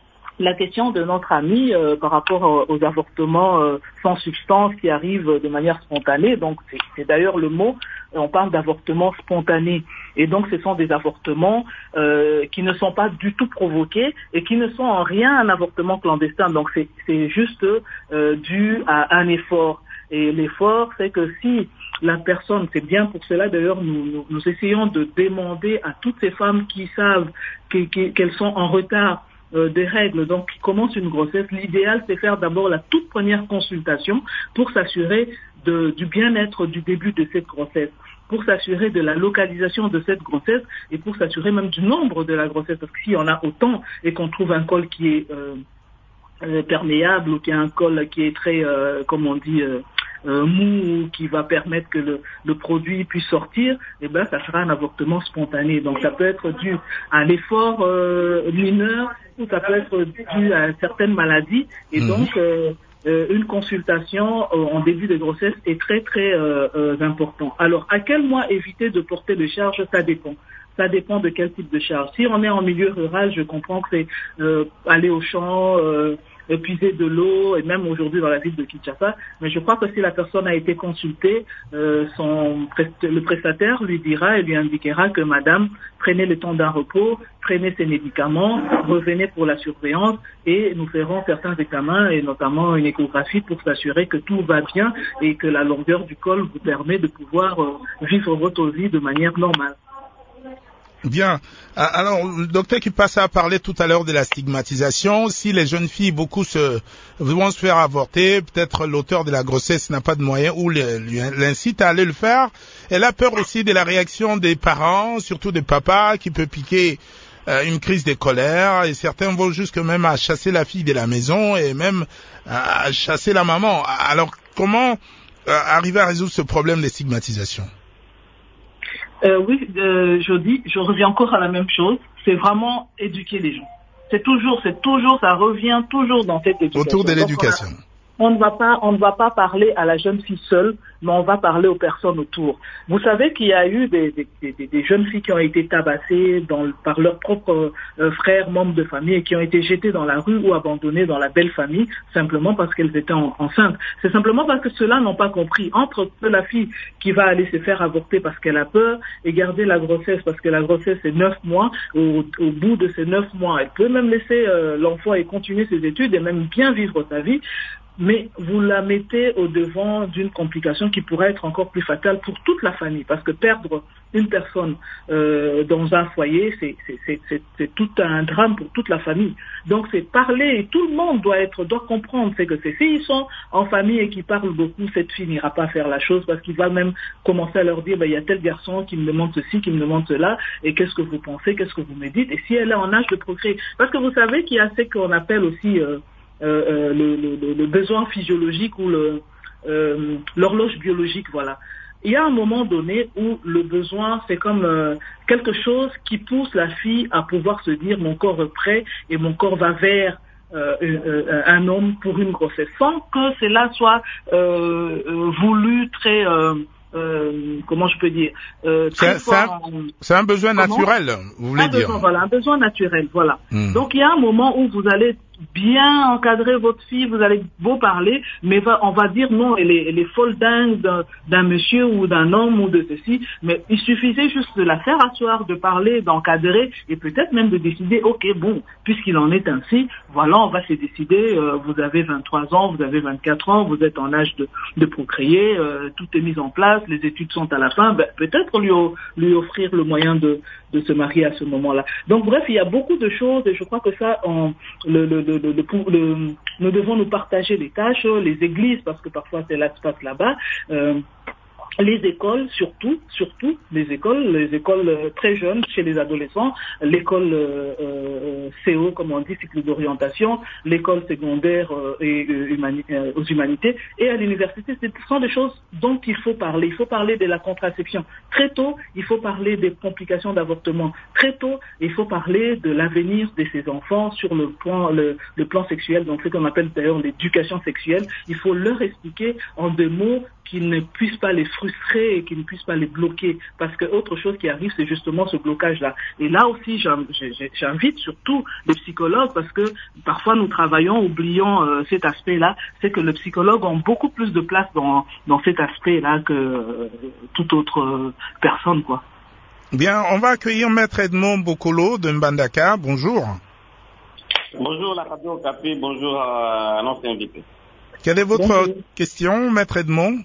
la question de notre ami euh, par rapport aux avortements euh, sans substance qui arrivent de manière spontanée, donc c'est, c'est d'ailleurs le mot, on parle d'avortements spontanés. Et donc ce sont des avortements euh, qui ne sont pas du tout provoqués et qui ne sont en rien un avortement clandestin. Donc c'est, c'est juste euh, dû à un effort. Et l'effort, c'est que si la personne, c'est bien pour cela d'ailleurs, nous, nous, nous essayons de demander à toutes ces femmes qui savent qui, qui, qu'elles sont en retard euh, des règles, donc qui commencent une grossesse, l'idéal c'est faire d'abord la toute première consultation pour s'assurer de, du bien-être du début de cette grossesse, pour s'assurer de la localisation de cette grossesse et pour s'assurer même du nombre de la grossesse, parce que s'il y en a autant et qu'on trouve un col qui est euh, euh, perméable ou qui a un col qui est très, euh, comme on dit, euh, Euh, mou qui va permettre que le, le produit puisse sortir, et ben ça sera un avortement spontané. Donc ça peut être dû à l'effort euh, mineur ou ça peut être dû à certaines maladies et mmh. donc euh, euh, une consultation euh, en début de grossesse est très très euh, euh, important. Alors à quel mois éviter de porter de charge, ça dépend. Ça dépend de quel type de charge. Si on est en milieu rural, je comprends que c'est euh, aller au champ, euh, puiser de l'eau, et même aujourd'hui dans la ville de Kinshasa. Mais je crois que si la personne a été consultée, euh, son, le prestataire lui dira et lui indiquera que madame, prenez le temps d'un repos, prenez ses médicaments, revenez pour la surveillance et nous ferons certains examens et notamment une échographie pour s'assurer que tout va bien et que la longueur du col vous permet de pouvoir euh, vivre votre vie de manière normale. Bien. Alors, le docteur qui passe à parler tout à l'heure de la stigmatisation, si les jeunes filles beaucoup se vont se faire avorter, peut-être l'auteur de la grossesse n'a pas de moyens ou l'incite à aller le faire. Elle a peur aussi de la réaction des parents, surtout des papas, qui peut piquer euh, une crise de colère. Et certains vont jusque même à chasser la fille de la maison et même à chasser la maman. Alors, comment arriver à résoudre ce problème des stigmatisations? euh, Oui, euh, je dis, je reviens encore à la même chose. C'est vraiment éduquer les gens. C'est toujours, c'est toujours, ça revient toujours dans cette éducation. Autour de l'éducation. On ne va pas, on ne va pas parler à la jeune fille seule, mais on va parler aux personnes autour. Vous savez qu'il y a eu des, des, des, des jeunes filles qui ont été tabassées dans, par leurs propres euh, frères, membres de famille, et qui ont été jetées dans la rue ou abandonnées dans la belle famille, simplement parce qu'elles étaient en, enceintes. C'est simplement parce que ceux-là n'ont pas compris. Entre la fille qui va aller se faire avorter parce qu'elle a peur et garder la grossesse parce que la grossesse c'est neuf mois, au, au bout de ces neuf mois, elle peut même laisser euh, l'enfant et continuer ses études et même bien vivre sa vie. Mais vous la mettez au devant d'une complication qui pourrait être encore plus fatale pour toute la famille, parce que perdre une personne euh, dans un foyer, c'est, c'est, c'est, c'est, c'est tout un drame pour toute la famille. Donc c'est parler, et tout le monde doit être, doit comprendre, c'est que ces filles sont en famille et qui parlent beaucoup, cette fille n'ira pas faire la chose, parce qu'il va même commencer à leur dire, ben, il y a tel garçon qui me demande ceci, qui me demande cela, et qu'est-ce que vous pensez, qu'est-ce que vous me dites, et si elle est en âge de procréer. Parce que vous savez qu'il y a ce qu'on appelle aussi euh, Euh, le, le, le besoin physiologique ou le, euh, l'horloge biologique, voilà. Il y a un moment donné où le besoin, c'est comme euh, quelque chose qui pousse la fille à pouvoir se dire mon corps est prêt et mon corps va vers euh, euh, un homme pour une grossesse, sans que cela soit euh, euh, voulu très... Euh, Euh, comment je peux dire euh, c'est, c'est, un, c'est un besoin comment naturel, vous voulez un dire besoin, voilà, un besoin naturel, voilà. Hmm. Donc il y a un moment où vous allez bien encadrer votre fille, vous allez beau parler, mais va, on va dire non, elle est, elle est folle dingue d'un, d'un monsieur ou d'un homme ou de ceci, mais il suffisait juste de la faire asseoir, de parler, d'encadrer et peut-être même de décider, ok, bon, puisqu'il en est ainsi, voilà, on va se décider, euh, vous avez vingt-trois ans, vous avez vingt-quatre ans, vous êtes en âge de, de procréer, euh, tout est mis en place, les études sont à la fin, ben, peut-être lui, lui offrir le moyen de, de se marier à ce moment-là. Donc bref, il y a beaucoup de choses et je crois que ça, on, le, le, le, le, le, le, nous devons nous partager les tâches, les églises, parce que parfois c'est là qui se passe là-bas, euh, les écoles, surtout, surtout les écoles, les écoles euh, très jeunes chez les adolescents, l'école euh, euh, C O, comme on dit, cycle d'orientation, l'école secondaire euh, et euh, humani- euh, aux humanités, et à l'université, ce sont des choses dont il faut parler. Il faut parler de la contraception. Très tôt, il faut parler des complications d'avortement. Très tôt, il faut parler de l'avenir de ces enfants sur le plan, le, le plan sexuel, donc ce qu'on appelle d'ailleurs l'éducation sexuelle. Il faut leur expliquer en deux mots qu'ils ne puissent pas les frustrer et qu'ils ne puissent pas les bloquer. Parce que autre chose qui arrive, c'est justement ce blocage-là. Et là aussi, j'invite surtout les psychologues, parce que parfois nous travaillons, oublions euh, cet aspect-là, c'est que les psychologues ont beaucoup plus de place dans, dans cet aspect-là que euh, toute autre euh, personne, quoi. Bien, on va accueillir Maître Edmond Bokolo de Mbandaka. Bonjour. Bonjour la radio Capé, bonjour à notre invité. Quelle est votre Bonjour. question, Maître Edmond?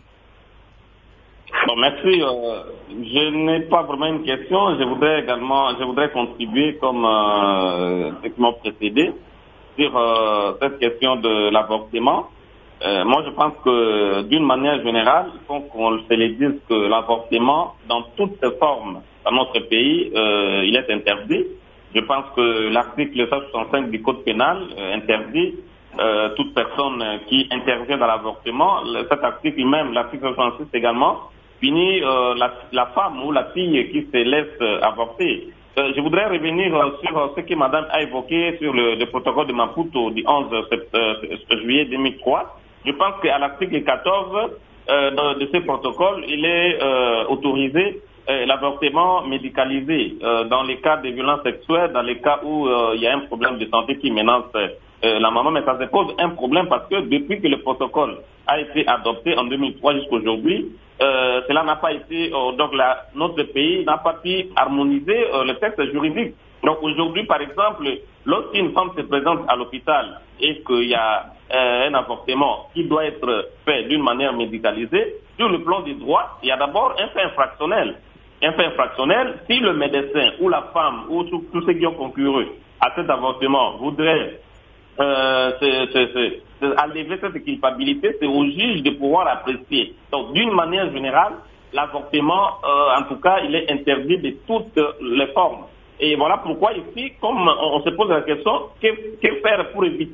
Bon, merci. Euh, je n'ai pas vraiment une question. Je voudrais également, je voudrais contribuer comme euh, ceux qui m'ont précédé sur euh, cette question de l'avortement. Euh, moi, je pense que d'une manière générale, il faut qu'on se le dise que l'avortement, dans toutes ses formes dans notre pays, euh, il est interdit. Je pense que l'article cent soixante-cinq du Code pénal euh, interdit euh, toute personne qui intervient dans l'avortement. Le, cet article même, l'article soixante-six également, finit euh, la, la femme ou la fille qui se laisse euh, avorter. Euh, je voudrais revenir euh, sur euh, ce que madame a évoqué sur le, le protocole de Maputo du onze juillet deux mille trois. Je pense qu'à l'article quatorze euh, de, de ce protocole, il est euh, autorisé euh, l'avortement médicalisé euh, dans les cas de violences sexuelles, dans les cas où euh, il y a un problème de santé qui menace euh, la maman. Mais ça se pose un problème parce que depuis que le protocole a été adopté en deux mille trois jusqu'à aujourd'hui, euh, cela n'a pas été, euh, donc la, notre pays n'a pas pu harmoniser euh, le texte juridique. Donc aujourd'hui, par exemple, lorsqu'une femme se présente à l'hôpital et qu'il y a euh, un avortement qui doit être fait d'une manière médicalisée, sur le plan des droits, il y a d'abord un fait infractionnel. Un fait infractionnel, si le médecin ou la femme ou tous ceux qui ont concouru à cet avortement voudraient euh, c'est, c'est, c'est, c'est enlever cette culpabilité, c'est au juge de pouvoir apprécier. Donc d'une manière générale, l'avortement, euh, en tout cas, il est interdit de toutes les formes. Et voilà pourquoi ici, comme on se pose la question, que, que faire pour éviter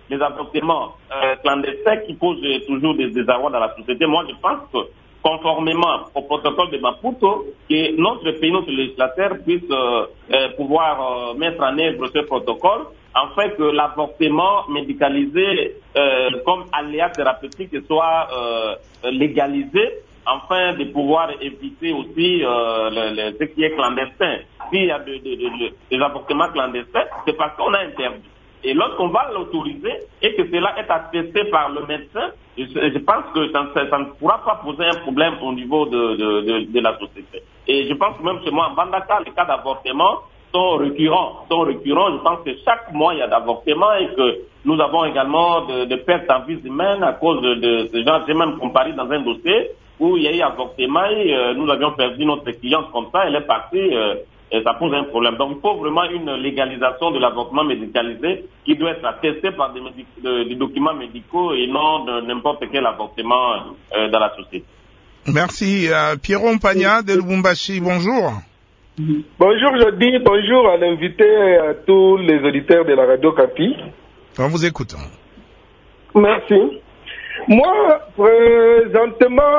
les avortements euh, clandestins qui posent toujours des désarrois dans la société. Moi, je pense que conformément au protocole de Maputo, que notre pays, notre législateur puisse euh, euh, pouvoir euh, mettre en œuvre ce protocole, afin que l'avortement médicalisé euh, comme aléa thérapeutique soit euh, légalisé, afin de pouvoir éviter aussi euh, le, le, ce qui est clandestin. S'il y a de, de, de, de, des avortements clandestins, c'est parce qu'on a interdit. Et lorsqu'on va l'autoriser et que cela est attesté par le médecin, je, je pense que ça, ça ne pourra pas poser un problème au niveau de, de, de, de la société. Et je pense que même chez moi, en Bandaka, les cas d'avortement sont récurrents. Sont récurrents. Je pense que chaque mois, il y a d'avortements et que nous avons également de, de pertes en vie humaine à cause de, de ce genre. J'ai même comparé dans un dossier où il y a eu avortement et euh, nous avions perdu notre cliente comme ça. Elle est partie. Euh, Et ça pose un problème. Donc il faut vraiment une légalisation de l'avortement médicalisé qui doit être attestée par des, médic de, des documents médicaux et non de n'importe quel avortement euh, dans la société. Merci. Euh, Pierron Pagna de Lubumbashi, bonjour. Bonjour Jody, bonjour à l'invité et à tous les auditeurs de la radio Capi. On vous écoute. Merci. Moi, présentement,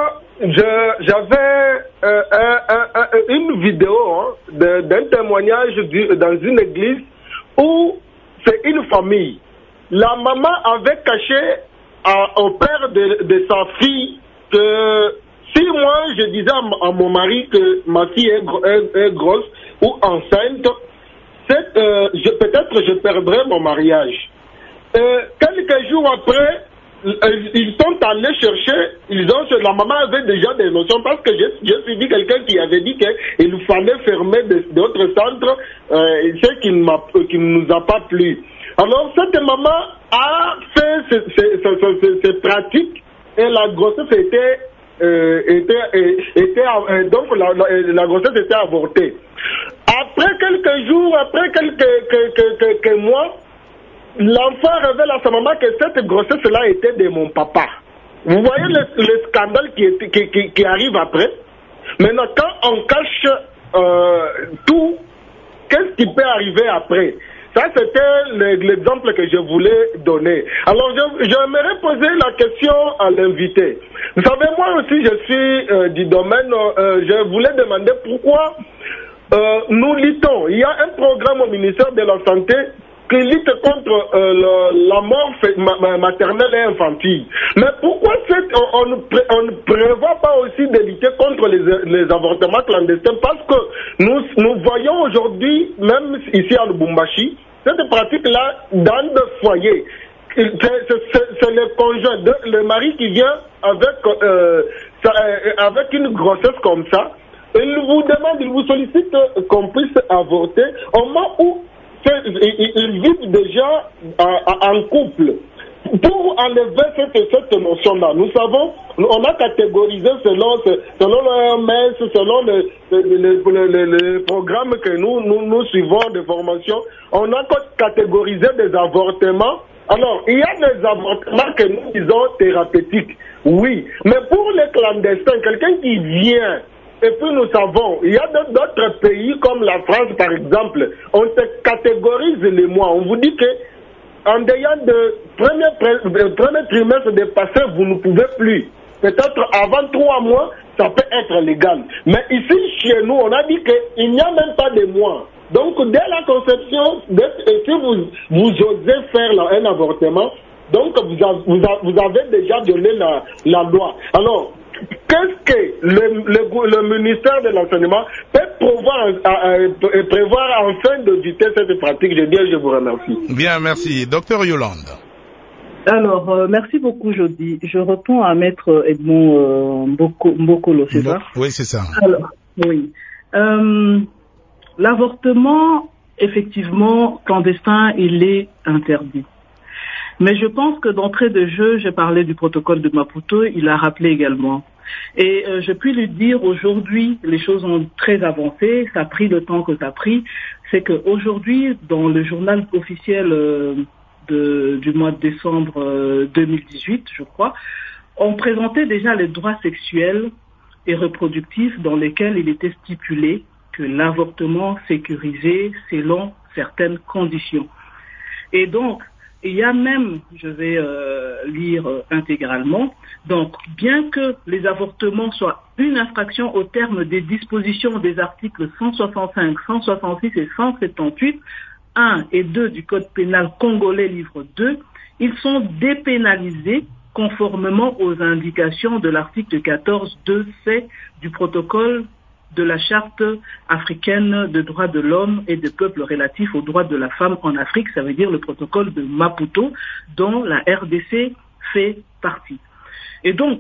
j'avais euh, un, un, un, une vidéo hein, d'un témoignage du, dans une église où c'est une famille. La maman avait caché à, au père de, de sa fille que si moi je disais à, à mon mari que ma fille est, est, est grosse ou enceinte, euh, peut-être je perdrais mon mariage. Euh, quelques jours après, ils sont allés chercher, ils ont, la maman avait déjà des notions parce que j'ai suivi quelqu'un qui avait dit qu'il fallait fermer d'autres centres, euh, ce qui ne nous a pas plu. Alors cette maman a fait ces, ces, ces, ces, ces pratiques et la grossesse était, euh, était, était euh, donc la, la, la grossesse était avortée. Après quelques jours, après quelques, quelques, quelques mois, l'enfant révèle à sa maman que cette grossesse-là était de mon papa. Vous voyez le, le scandale qui, est, qui, qui, qui arrive après. Maintenant, quand on cache euh, tout, qu'est-ce qui peut arriver après? Ça, c'était l'exemple que je voulais donner. Alors, j'aimerais poser la question à l'invité. Vous savez, moi aussi, je suis euh, du domaine, euh, je voulais demander pourquoi euh, nous luttons. Il y a un programme au ministère de la Santé qui lutte contre euh, le, la mort ma, maternelle et infantile. Mais pourquoi cette, on, on, ne pré, on ne prévoit pas aussi de lutter contre les, les avortements clandestins? Parce que nous, nous voyons aujourd'hui, même ici à Lubumbashi, cette pratique-là dans le foyer. C'est le conjoint, de, le mari qui vient avec, euh, ça, avec une grossesse comme ça. Il vous demande, il vous sollicite qu'on puisse avorter au moment où ils vivent déjà en couple. Pour enlever cette, cette notion-là, nous savons, on a catégorisé selon, selon l'O M S, selon le, le, le, le, le programme que nous, nous, nous suivons de formation, on a catégorisé des avortements. Alors, il y a des avortements que nous disons thérapeutiques, oui, mais pour les clandestins, quelqu'un qui vient. Et puis nous savons, il y a d'autres pays comme la France par exemple, on se catégorise les mois. On vous dit que en dehors de premier, premier trimestre dépassé, vous ne pouvez plus. Peut-être avant trois mois, ça peut être légal. Mais ici, chez nous, on a dit qu'il n'y a même pas de mois. Donc dès la conception, dès, si vous, vous osez faire là, un avortement, donc vous avez, vous avez déjà donné la, la loi. Alors, qu'est-ce que le, le, le ministère de l'enseignement peut prévoir, euh, euh, prévoir afin d'éviter cette pratique? Je dis, je vous remercie. Bien, merci. Docteur Yolande. Alors, euh, merci beaucoup, Jody. Je réponds à Maître Edmond euh, Mboko, Mbokolo, c'est ça? Oui, c'est ça. Alors, oui. Euh, l'avortement, effectivement, clandestin, il est interdit. Mais je pense que d'entrée de jeu, j'ai parlé du protocole de Maputo, il a rappelé également. Et euh, je puis lui dire, aujourd'hui, les choses ont très avancé, ça a pris le temps que ça a pris. C'est qu'aujourd'hui, dans le journal officiel euh, de, du mois de décembre euh, deux mille dix-huit, je crois, on présentait déjà les droits sexuels et reproductifs dans lesquels il était stipulé que l'avortement sécurisé selon certaines conditions. Et donc, il y a même, je vais euh, lire euh, intégralement, donc bien que les avortements soient une infraction au terme des dispositions des articles cent soixante-cinq, cent soixante-six et cent soixante-dix-huit, un et deux du Code pénal congolais livre deux, ils sont dépénalisés conformément aux indications de l'article quatorze deux C du protocole de la Charte africaine des droits de l'homme et des peuples relatifs aux droits de la femme en Afrique, ça veut dire le protocole de Maputo, dont la R D C fait partie. Et donc,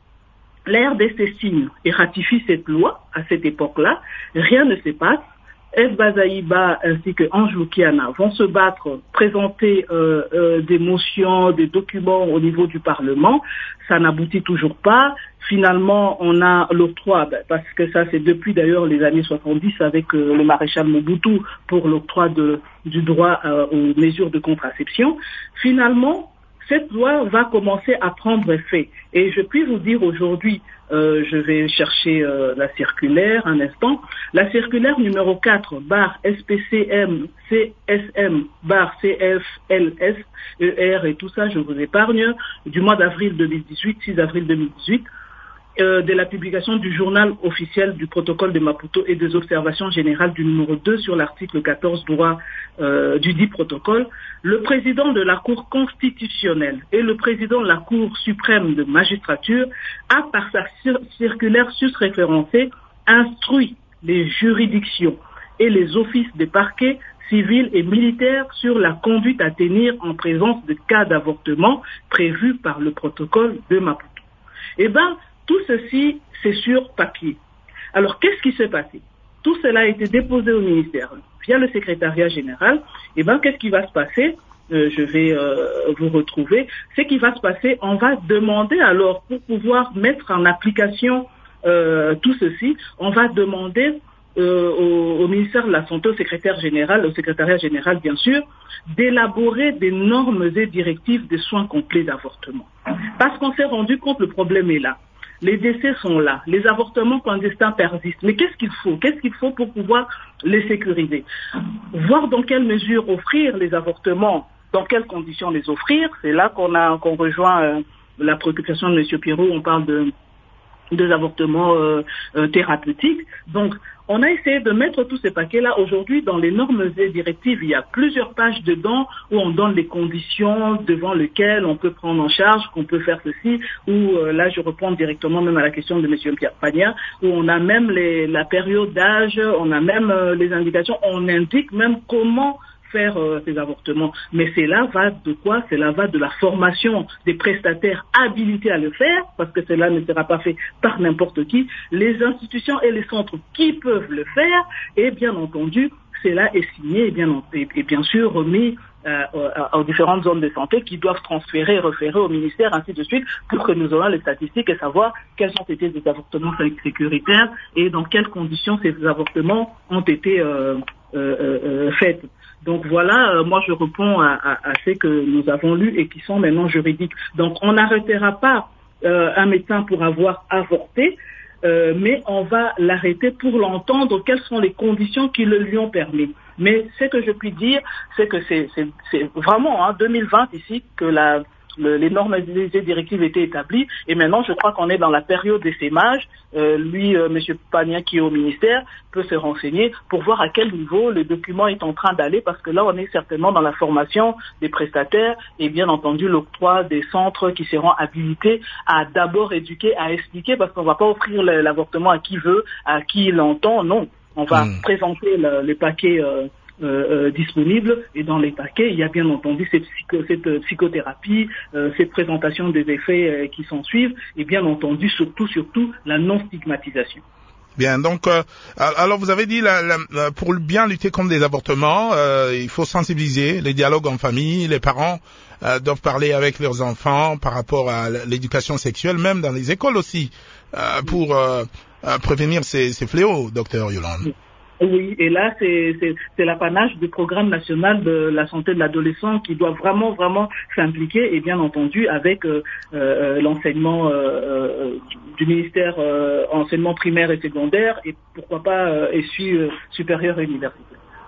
la R D C signe et ratifie cette loi à cette époque-là, rien ne se passe. F. Bazaïba ainsi que Ange Lukiana vont se battre, présenter euh, euh, des motions, des documents au niveau du Parlement. Ça n'aboutit toujours pas. Finalement, on a l'octroi, ben, parce que ça c'est depuis d'ailleurs les années soixante-dix avec euh, le maréchal Mobutu pour l'octroi de, du droit euh, aux mesures de contraception. Finalement, cette loi va commencer à prendre effet. Et je puis vous dire aujourd'hui, euh, je vais chercher euh, la circulaire un instant, la circulaire numéro quatre, barre S P C M, C S M, barre C F L S, E R et tout ça, je vous épargne, du mois d'avril deux mille dix-huit, six avril deux mille dix-huit, Euh, de la publication du journal officiel du protocole de Maputo et des observations générales du numéro deux sur l'article quatorze droit euh, du dit protocole, le président de la Cour constitutionnelle et le président de la Cour suprême de magistrature a, par sa cir- circulaire sus-référencée, instruit les juridictions et les offices des parquets civils et militaires sur la conduite à tenir en présence de cas d'avortement prévus par le protocole de Maputo. Eh ben, tout ceci, c'est sur papier. Alors, qu'est-ce qui s'est passé? Tout cela a été déposé au ministère via le secrétariat général. Eh bien, qu'est-ce qui va se passer? euh, Je vais euh, vous retrouver. Ce qui va se passer, on va demander alors, pour pouvoir mettre en application euh, tout ceci, on va demander euh, au, au ministère de la Santé, au secrétaire général, au secrétariat général, bien sûr, d'élaborer des normes et directives de soins complets d'avortement. Parce qu'on s'est rendu compte, le problème est là. Les décès sont là, les avortements clandestins persistent. Mais qu'est-ce qu'il faut? Qu'est-ce qu'il faut pour pouvoir les sécuriser? Voir dans quelle mesure offrir les avortements, dans quelles conditions les offrir. C'est là qu'on a qu'on rejoint euh, la préoccupation de M. Pirou. On parle de des avortements euh, euh, thérapeutiques. Donc, on a essayé de mettre tous ces paquets-là. Aujourd'hui, dans les normes et directives, il y a plusieurs pages dedans où on donne les conditions devant lesquelles on peut prendre en charge, qu'on peut faire ceci, où euh, là, je reprends directement même à la question de M. Pierre Pagna, où on a même les, la période d'âge, on a même euh, les indications, on indique même comment faire euh, ces avortements. Mais c'est là va de quoi? C'est là va de la formation des prestataires habilités à le faire, parce que cela ne sera pas fait par n'importe qui. Les institutions et les centres qui peuvent le faire, et bien entendu, cela est signé et bien, et, et bien sûr remis euh, aux, aux différentes zones de santé qui doivent transférer, référer au ministère, ainsi de suite, pour que nous ayons les statistiques et savoir quels ont été des avortements sécuritaires et dans quelles conditions ces avortements ont été euh, euh, euh, faits. Donc voilà, euh, moi je réponds à, à, à ce que nous avons lu et qui sont maintenant juridiques. Donc on n'arrêtera pas euh, un médecin pour avoir avorté, euh, mais on va l'arrêter pour l'entendre quelles sont les conditions qui le lui ont permis. Mais ce que je puis dire, c'est que c'est, c'est, c'est vraiment en hein, deux mille vingt ici que la Le, les normes et les directives étaient établies et maintenant je crois qu'on est dans la période d'essaimage. Euh, lui, euh, M. Pagna qui est au ministère peut se renseigner pour voir à quel niveau le document est en train d'aller, parce que là on est certainement dans la formation des prestataires et bien entendu l'octroi des centres qui seront habilités à d'abord éduquer, à expliquer, parce qu'on ne va pas offrir le, l'avortement à qui veut, à qui l'entend, non. On va mmh. présenter le, les paquets euh, Euh, euh, disponibles et dans les paquets il y a bien entendu cette, psycho, cette euh, psychothérapie, euh, cette présentation des effets euh, qui s'en suivent et bien entendu surtout surtout la non stigmatisation. Bien, donc euh, alors vous avez dit la, la, pour bien lutter contre les avortements, euh, il faut sensibiliser, les dialogues en famille, les parents euh, doivent parler avec leurs enfants par rapport à l'éducation sexuelle, même dans les écoles aussi, euh, pour euh, euh, prévenir ces, ces fléaux, docteur Yolande. Oui, et là, c'est, c'est, c'est l'apanage du programme national de la santé de l'adolescent qui doit vraiment, vraiment s'impliquer, et bien entendu avec euh, euh, l'enseignement euh, euh, du ministère euh, enseignement primaire et secondaire, et pourquoi pas euh, essuie euh, supérieur et universitaire.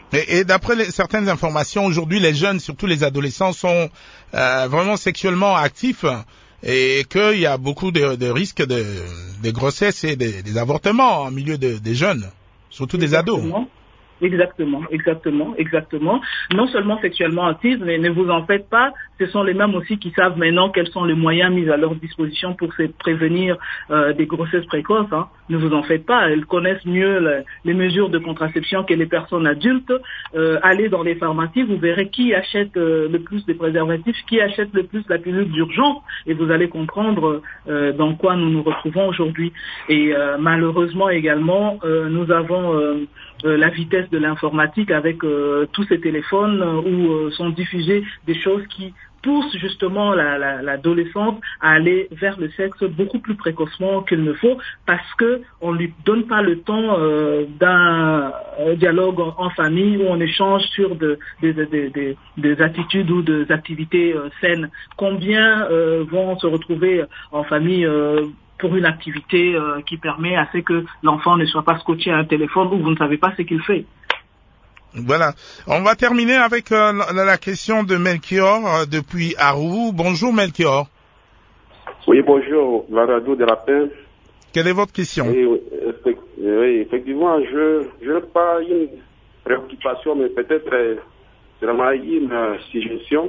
Et, et d'après les, certaines informations, aujourd'hui, les jeunes, surtout les adolescents, sont euh, vraiment sexuellement actifs et qu'il y a beaucoup de, de risques de, de grossesse et de, des avortements en milieu de, des jeunes, surtout des ados. Exactement, exactement, exactement. Non seulement sexuellement actifs, mais ne vous en faites pas, ce sont les mêmes aussi qui savent maintenant quels sont les moyens mis à leur disposition pour se prévenir euh, des grossesses précoces. Hein. Ne vous en faites pas, elles connaissent mieux le, les mesures de contraception que les personnes adultes. Euh, allez dans les pharmacies, vous verrez qui achète euh, le plus des préservatifs, qui achète le plus la pilule d'urgence, et vous allez comprendre euh, dans quoi nous nous retrouvons aujourd'hui. Et euh, malheureusement également, euh, nous avons euh, euh, la vitesse de l'informatique avec euh, tous ces téléphones euh, où euh, sont diffusées des choses qui poussent justement la, la, l'adolescente à aller vers le sexe beaucoup plus précocement qu'il ne faut, parce que on lui donne pas le temps euh, d'un euh, dialogue en, en famille où on échange sur de, de, de, de, de, des attitudes ou des activités euh, saines. Combien euh, vont se retrouver en famille euh, pour une activité euh, qui permet à ce que l'enfant ne soit pas scotché à un téléphone où vous ne savez pas ce qu'il fait. Voilà. On va terminer avec euh, la, la question de Melchior euh, depuis Arou. Bonjour Melchior. Oui, bonjour, la radio de la paix. Quelle est votre question? Oui, oui, oui effectivement, je je n'ai pas une préoccupation, mais peut-être euh, vraiment une euh, suggestion.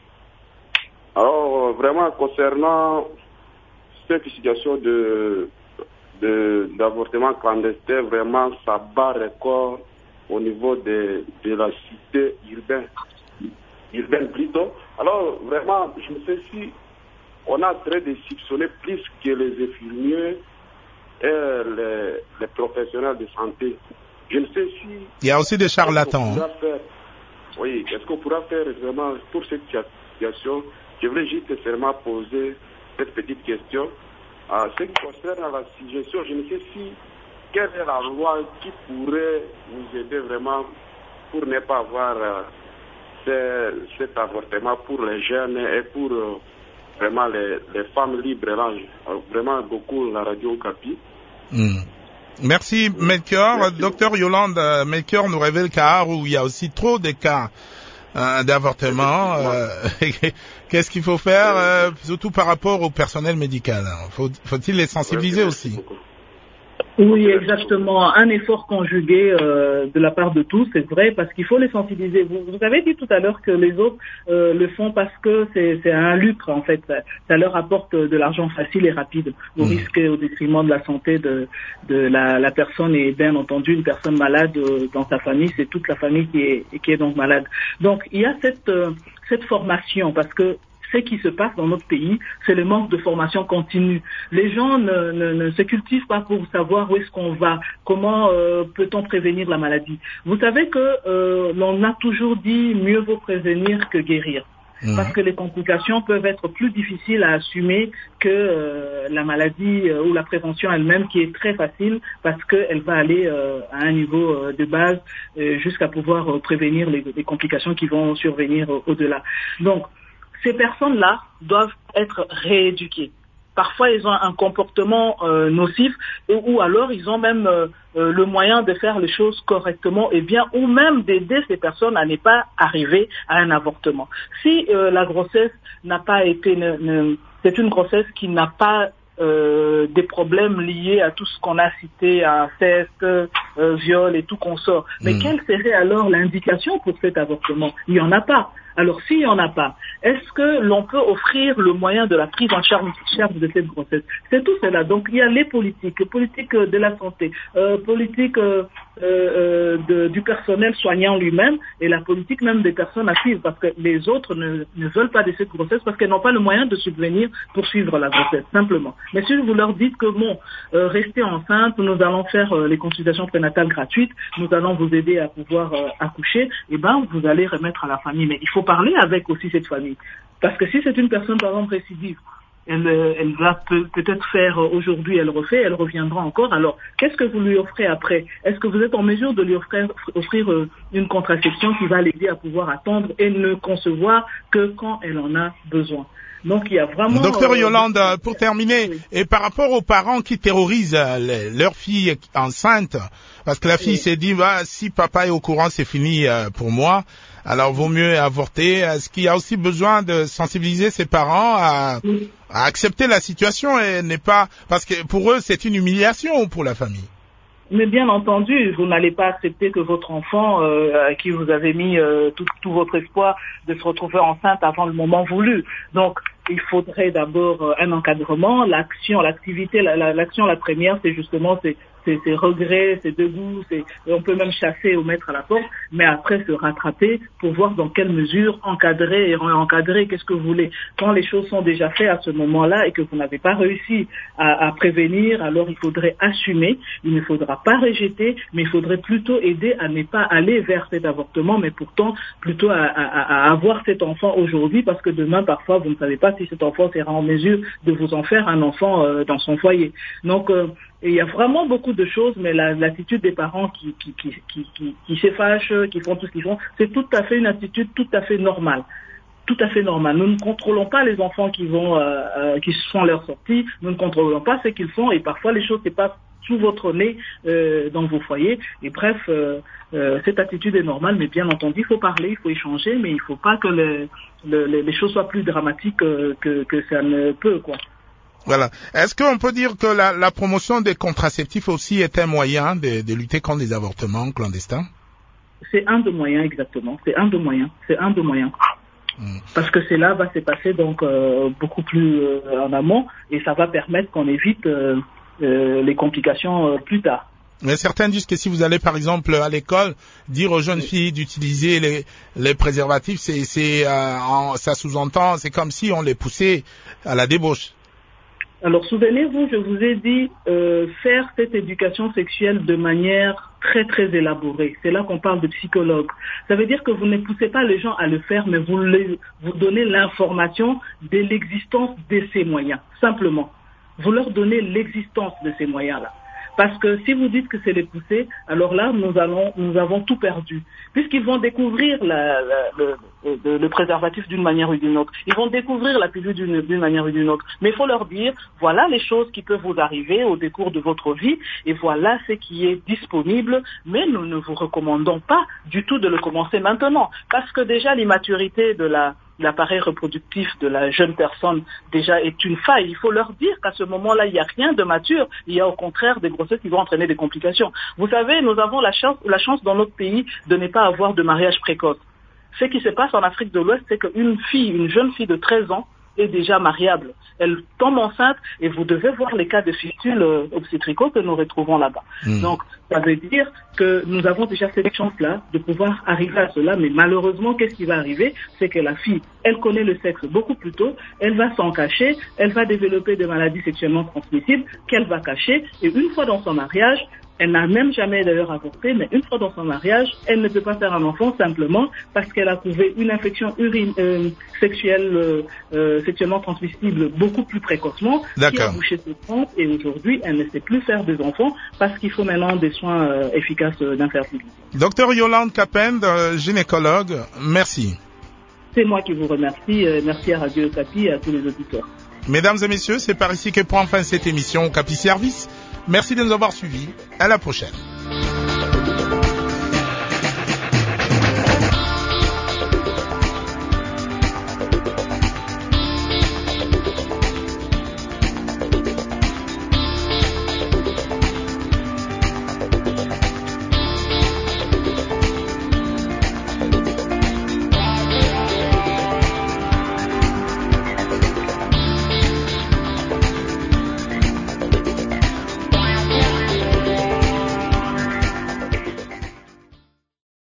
Alors, vraiment, concernant cette situation de, de, d'avortement clandestin, vraiment, ça bat record au niveau de, de la cité urbaine, urbaine plutôt. Alors, vraiment, je ne sais si on a très de soupçonner plus que les infirmiers et les, les professionnels de santé. Je ne sais si... Il y a aussi des charlatans. Hein. Faire, oui, est-ce qu'on pourra faire vraiment pour cette situation? Je voulais juste seulement poser cette petite question. En ce qui concerne la suggestion, je ne sais si quelle est la loi qui pourrait nous aider vraiment pour ne pas avoir euh, ce, cet avortement pour les jeunes et pour euh, vraiment les, les femmes libres. Là, vraiment beaucoup la radio Okapi. Mm. Merci Melchior. Merci. Docteur Yolande, euh, Melchior nous révèle qu'à où il y a aussi trop de cas euh, d'avortement. Euh, Qu'est-ce qu'il faut faire, euh, surtout par rapport au personnel médical? Faut, faut-il les sensibiliser aussi? Oui, exactement. Un effort conjugué euh, de la part de tous, c'est vrai, parce qu'il faut les sensibiliser. Vous, vous avez dit tout à l'heure que les autres euh, le font parce que c'est, c'est un lucre, en fait. Ça, ça leur apporte de l'argent facile et rapide, au mmh. risque et au détriment de la santé de, de la, la personne. Et bien entendu, une personne malade euh, dans sa famille, c'est toute la famille qui est, qui est donc malade. Donc, il y a cette, euh, cette formation, parce que ce qui se passe dans notre pays, c'est le manque de formation continue. Les gens ne, ne, ne se cultivent pas pour savoir où est-ce qu'on va, comment euh, peut-on prévenir la maladie. Vous savez que euh, l'on a toujours dit mieux vaut prévenir que guérir. Mmh. Parce que les complications peuvent être plus difficiles à assumer que euh, la maladie euh, ou la prévention elle-même, qui est très facile parce qu'elle va aller euh, à un niveau euh, de base euh, jusqu'à pouvoir euh, prévenir les, les complications qui vont survenir euh, au-delà. Donc, ces personnes-là doivent être rééduquées. Parfois, ils ont un comportement euh, nocif, ou, ou alors ils ont même euh, euh, le moyen de faire les choses correctement et bien, ou même d'aider ces personnes à ne pas arriver à un avortement. Si euh, la grossesse n'a pas été... Ne, ne, c'est une grossesse qui n'a pas euh, des problèmes liés à tout ce qu'on a cité, inceste, euh, viol et tout consort. Mais mmh. quelle serait alors l'indication pour cet avortement? Il n'y en a pas. Alors, s'il n'y en a pas, est-ce que l'on peut offrir le moyen de la prise en charge, charge de cette grossesse? C'est tout cela. Donc, il y a les politiques, les politiques de la santé, euh, politique euh, euh, de, du personnel soignant lui-même et la politique même des personnes à suivre, parce que les autres ne, ne veulent pas de cette grossesse parce qu'elles n'ont pas le moyen de subvenir pour suivre la grossesse, simplement. Mais si vous leur dites que, bon, euh, restez enceinte, nous allons faire euh, les consultations prénatales gratuites, nous allons vous aider à pouvoir euh, accoucher, eh ben, vous allez remettre à la famille. Mais il faut parler avec aussi cette famille. Parce que si c'est une personne, par exemple, récidive, elle, elle va peut, peut-être faire aujourd'hui, elle refait, elle reviendra encore. Alors, qu'est-ce que vous lui offrez après? Est-ce que vous êtes en mesure de lui offrir, offrir une contraception qui va l'aider à pouvoir attendre et ne concevoir que quand elle en a besoin? Donc il y a vraiment... Docteur euh, Yolande, pour terminer, oui. Et par rapport aux parents qui terrorisent les, leur fille enceinte, parce que la fille oui. s'est dit, bah, si papa est au courant, c'est fini euh, pour moi, alors vaut mieux avorter. Est-ce qu'il y a aussi besoin de sensibiliser ses parents à, oui. à accepter la situation et n'est pas... Parce que pour eux, c'est une humiliation pour la famille. Mais bien entendu, vous n'allez pas accepter que votre enfant, euh, à qui vous avez mis euh, tout, tout votre espoir, de se retrouver enceinte avant le moment voulu. Donc, il faudrait d'abord euh, un encadrement. L'action, l'activité, la, la, l'action la première, c'est justement ces, ces, ces regrets, ces dégoûts. C'est, on peut même chasser ou mettre à la porte, mais après se rattraper pour voir dans quelle mesure encadrer et encadrer. Qu'est-ce que vous voulez? Quand les choses sont déjà faites à ce moment-là et que vous n'avez pas réussi à, à prévenir, alors il faudrait assumer. Il ne faudra pas rejeter, mais il faudrait plutôt aider à ne pas aller vers cet avortement, mais pourtant plutôt à, à, à avoir cet enfant aujourd'hui, parce que demain, parfois, vous ne savez pas si cet enfant sera en mesure de vous en faire un enfant euh, dans son foyer. Donc, euh, il y a vraiment beaucoup de choses, mais la, l'attitude des parents qui, qui, qui, qui, qui, qui s'effachent, qui font tout ce qu'ils font, c'est tout à fait une attitude tout à fait normale. Tout à fait normal. Nous ne contrôlons pas les enfants qui vont, euh, euh, qui font leur sortie. Nous ne contrôlons pas ce qu'ils font, et parfois les choses ne sont pas sous votre nez euh, dans vos foyers. Et bref, euh, euh, cette attitude est normale, mais bien entendu, il faut parler, il faut échanger, mais il ne faut pas que le, le, les choses soient plus dramatiques euh, que, que ça ne peut, quoi. Voilà. Est-ce qu'on peut dire que la, la promotion des contraceptifs aussi est un moyen de, de lutter contre les avortements clandestins? C'est un des moyens, exactement. C'est un des moyens. C'est un des moyens. Parce que cela va se passer donc euh, beaucoup plus euh, en amont, et ça va permettre qu'on évite euh, euh, les complications euh, plus tard. Mais certains disent que si vous allez par exemple à l'école dire aux jeunes filles d'utiliser les, les préservatifs, c'est, c'est, euh, en, ça sous-entend, c'est comme si on les poussait à la débauche. Alors souvenez-vous, je vous ai dit euh, faire cette éducation sexuelle de manière très très élaborée. C'est là qu'on parle de psychologue. Ça veut dire que vous ne poussez pas les gens à le faire, mais vous, les, vous donnez l'information de l'existence de ces moyens, simplement. Vous leur donnez l'existence de ces moyens-là. Parce que si vous dites que c'est les pousser, alors là, nous allons, nous avons tout perdu. Puisqu'ils vont découvrir la, la, le, le, le préservatif d'une manière ou d'une autre. Ils vont découvrir la pilule d'une, d'une manière ou d'une autre. Mais il faut leur dire, voilà les choses qui peuvent vous arriver au décours de votre vie, et voilà ce qui est disponible, mais nous ne vous recommandons pas du tout de le commencer maintenant. Parce que déjà, l'immaturité de la l'appareil reproductif de la jeune personne déjà est une faille. Il faut leur dire qu'à ce moment-là, il n'y a rien de mature. Il y a au contraire des grossesses qui vont entraîner des complications. Vous savez, nous avons la chance, la chance dans notre pays de ne pas avoir de mariage précoce. Ce qui se passe en Afrique de l'Ouest, c'est qu'une fille, une jeune fille de treize ans, est déjà mariable. Elle tombe enceinte et vous devez voir les cas de fistules euh, obstétricaux que nous retrouvons là-bas. Mmh. Donc, ça veut dire que nous avons déjà cette chance-là de pouvoir arriver à cela, mais malheureusement, qu'est-ce qui va arriver? C'est que la fille, elle connaît le sexe beaucoup plus tôt, elle va s'en cacher, elle va développer des maladies sexuellement transmissibles qu'elle va cacher, et une fois dans son mariage, elle n'a même jamais d'ailleurs avorté, mais une fois dans son mariage, elle ne peut pas faire un enfant simplement parce qu'elle a trouvé une infection urine, euh, sexuelle, euh, euh, sexuellement transmissible beaucoup plus précocement, D'accord. qui a bouché ses trompes, et aujourd'hui, elle ne sait plus faire des enfants parce qu'il faut maintenant des soins euh, efficaces d'infertilité. Docteur Yolande Kapend, euh, gynécologue, merci. C'est moi qui vous remercie. Euh, merci à Radio Okapi et à tous les auditeurs. Mesdames et messieurs, c'est par ici que prend fin cette émission Okapi Service. Merci de nous avoir suivis. À la prochaine.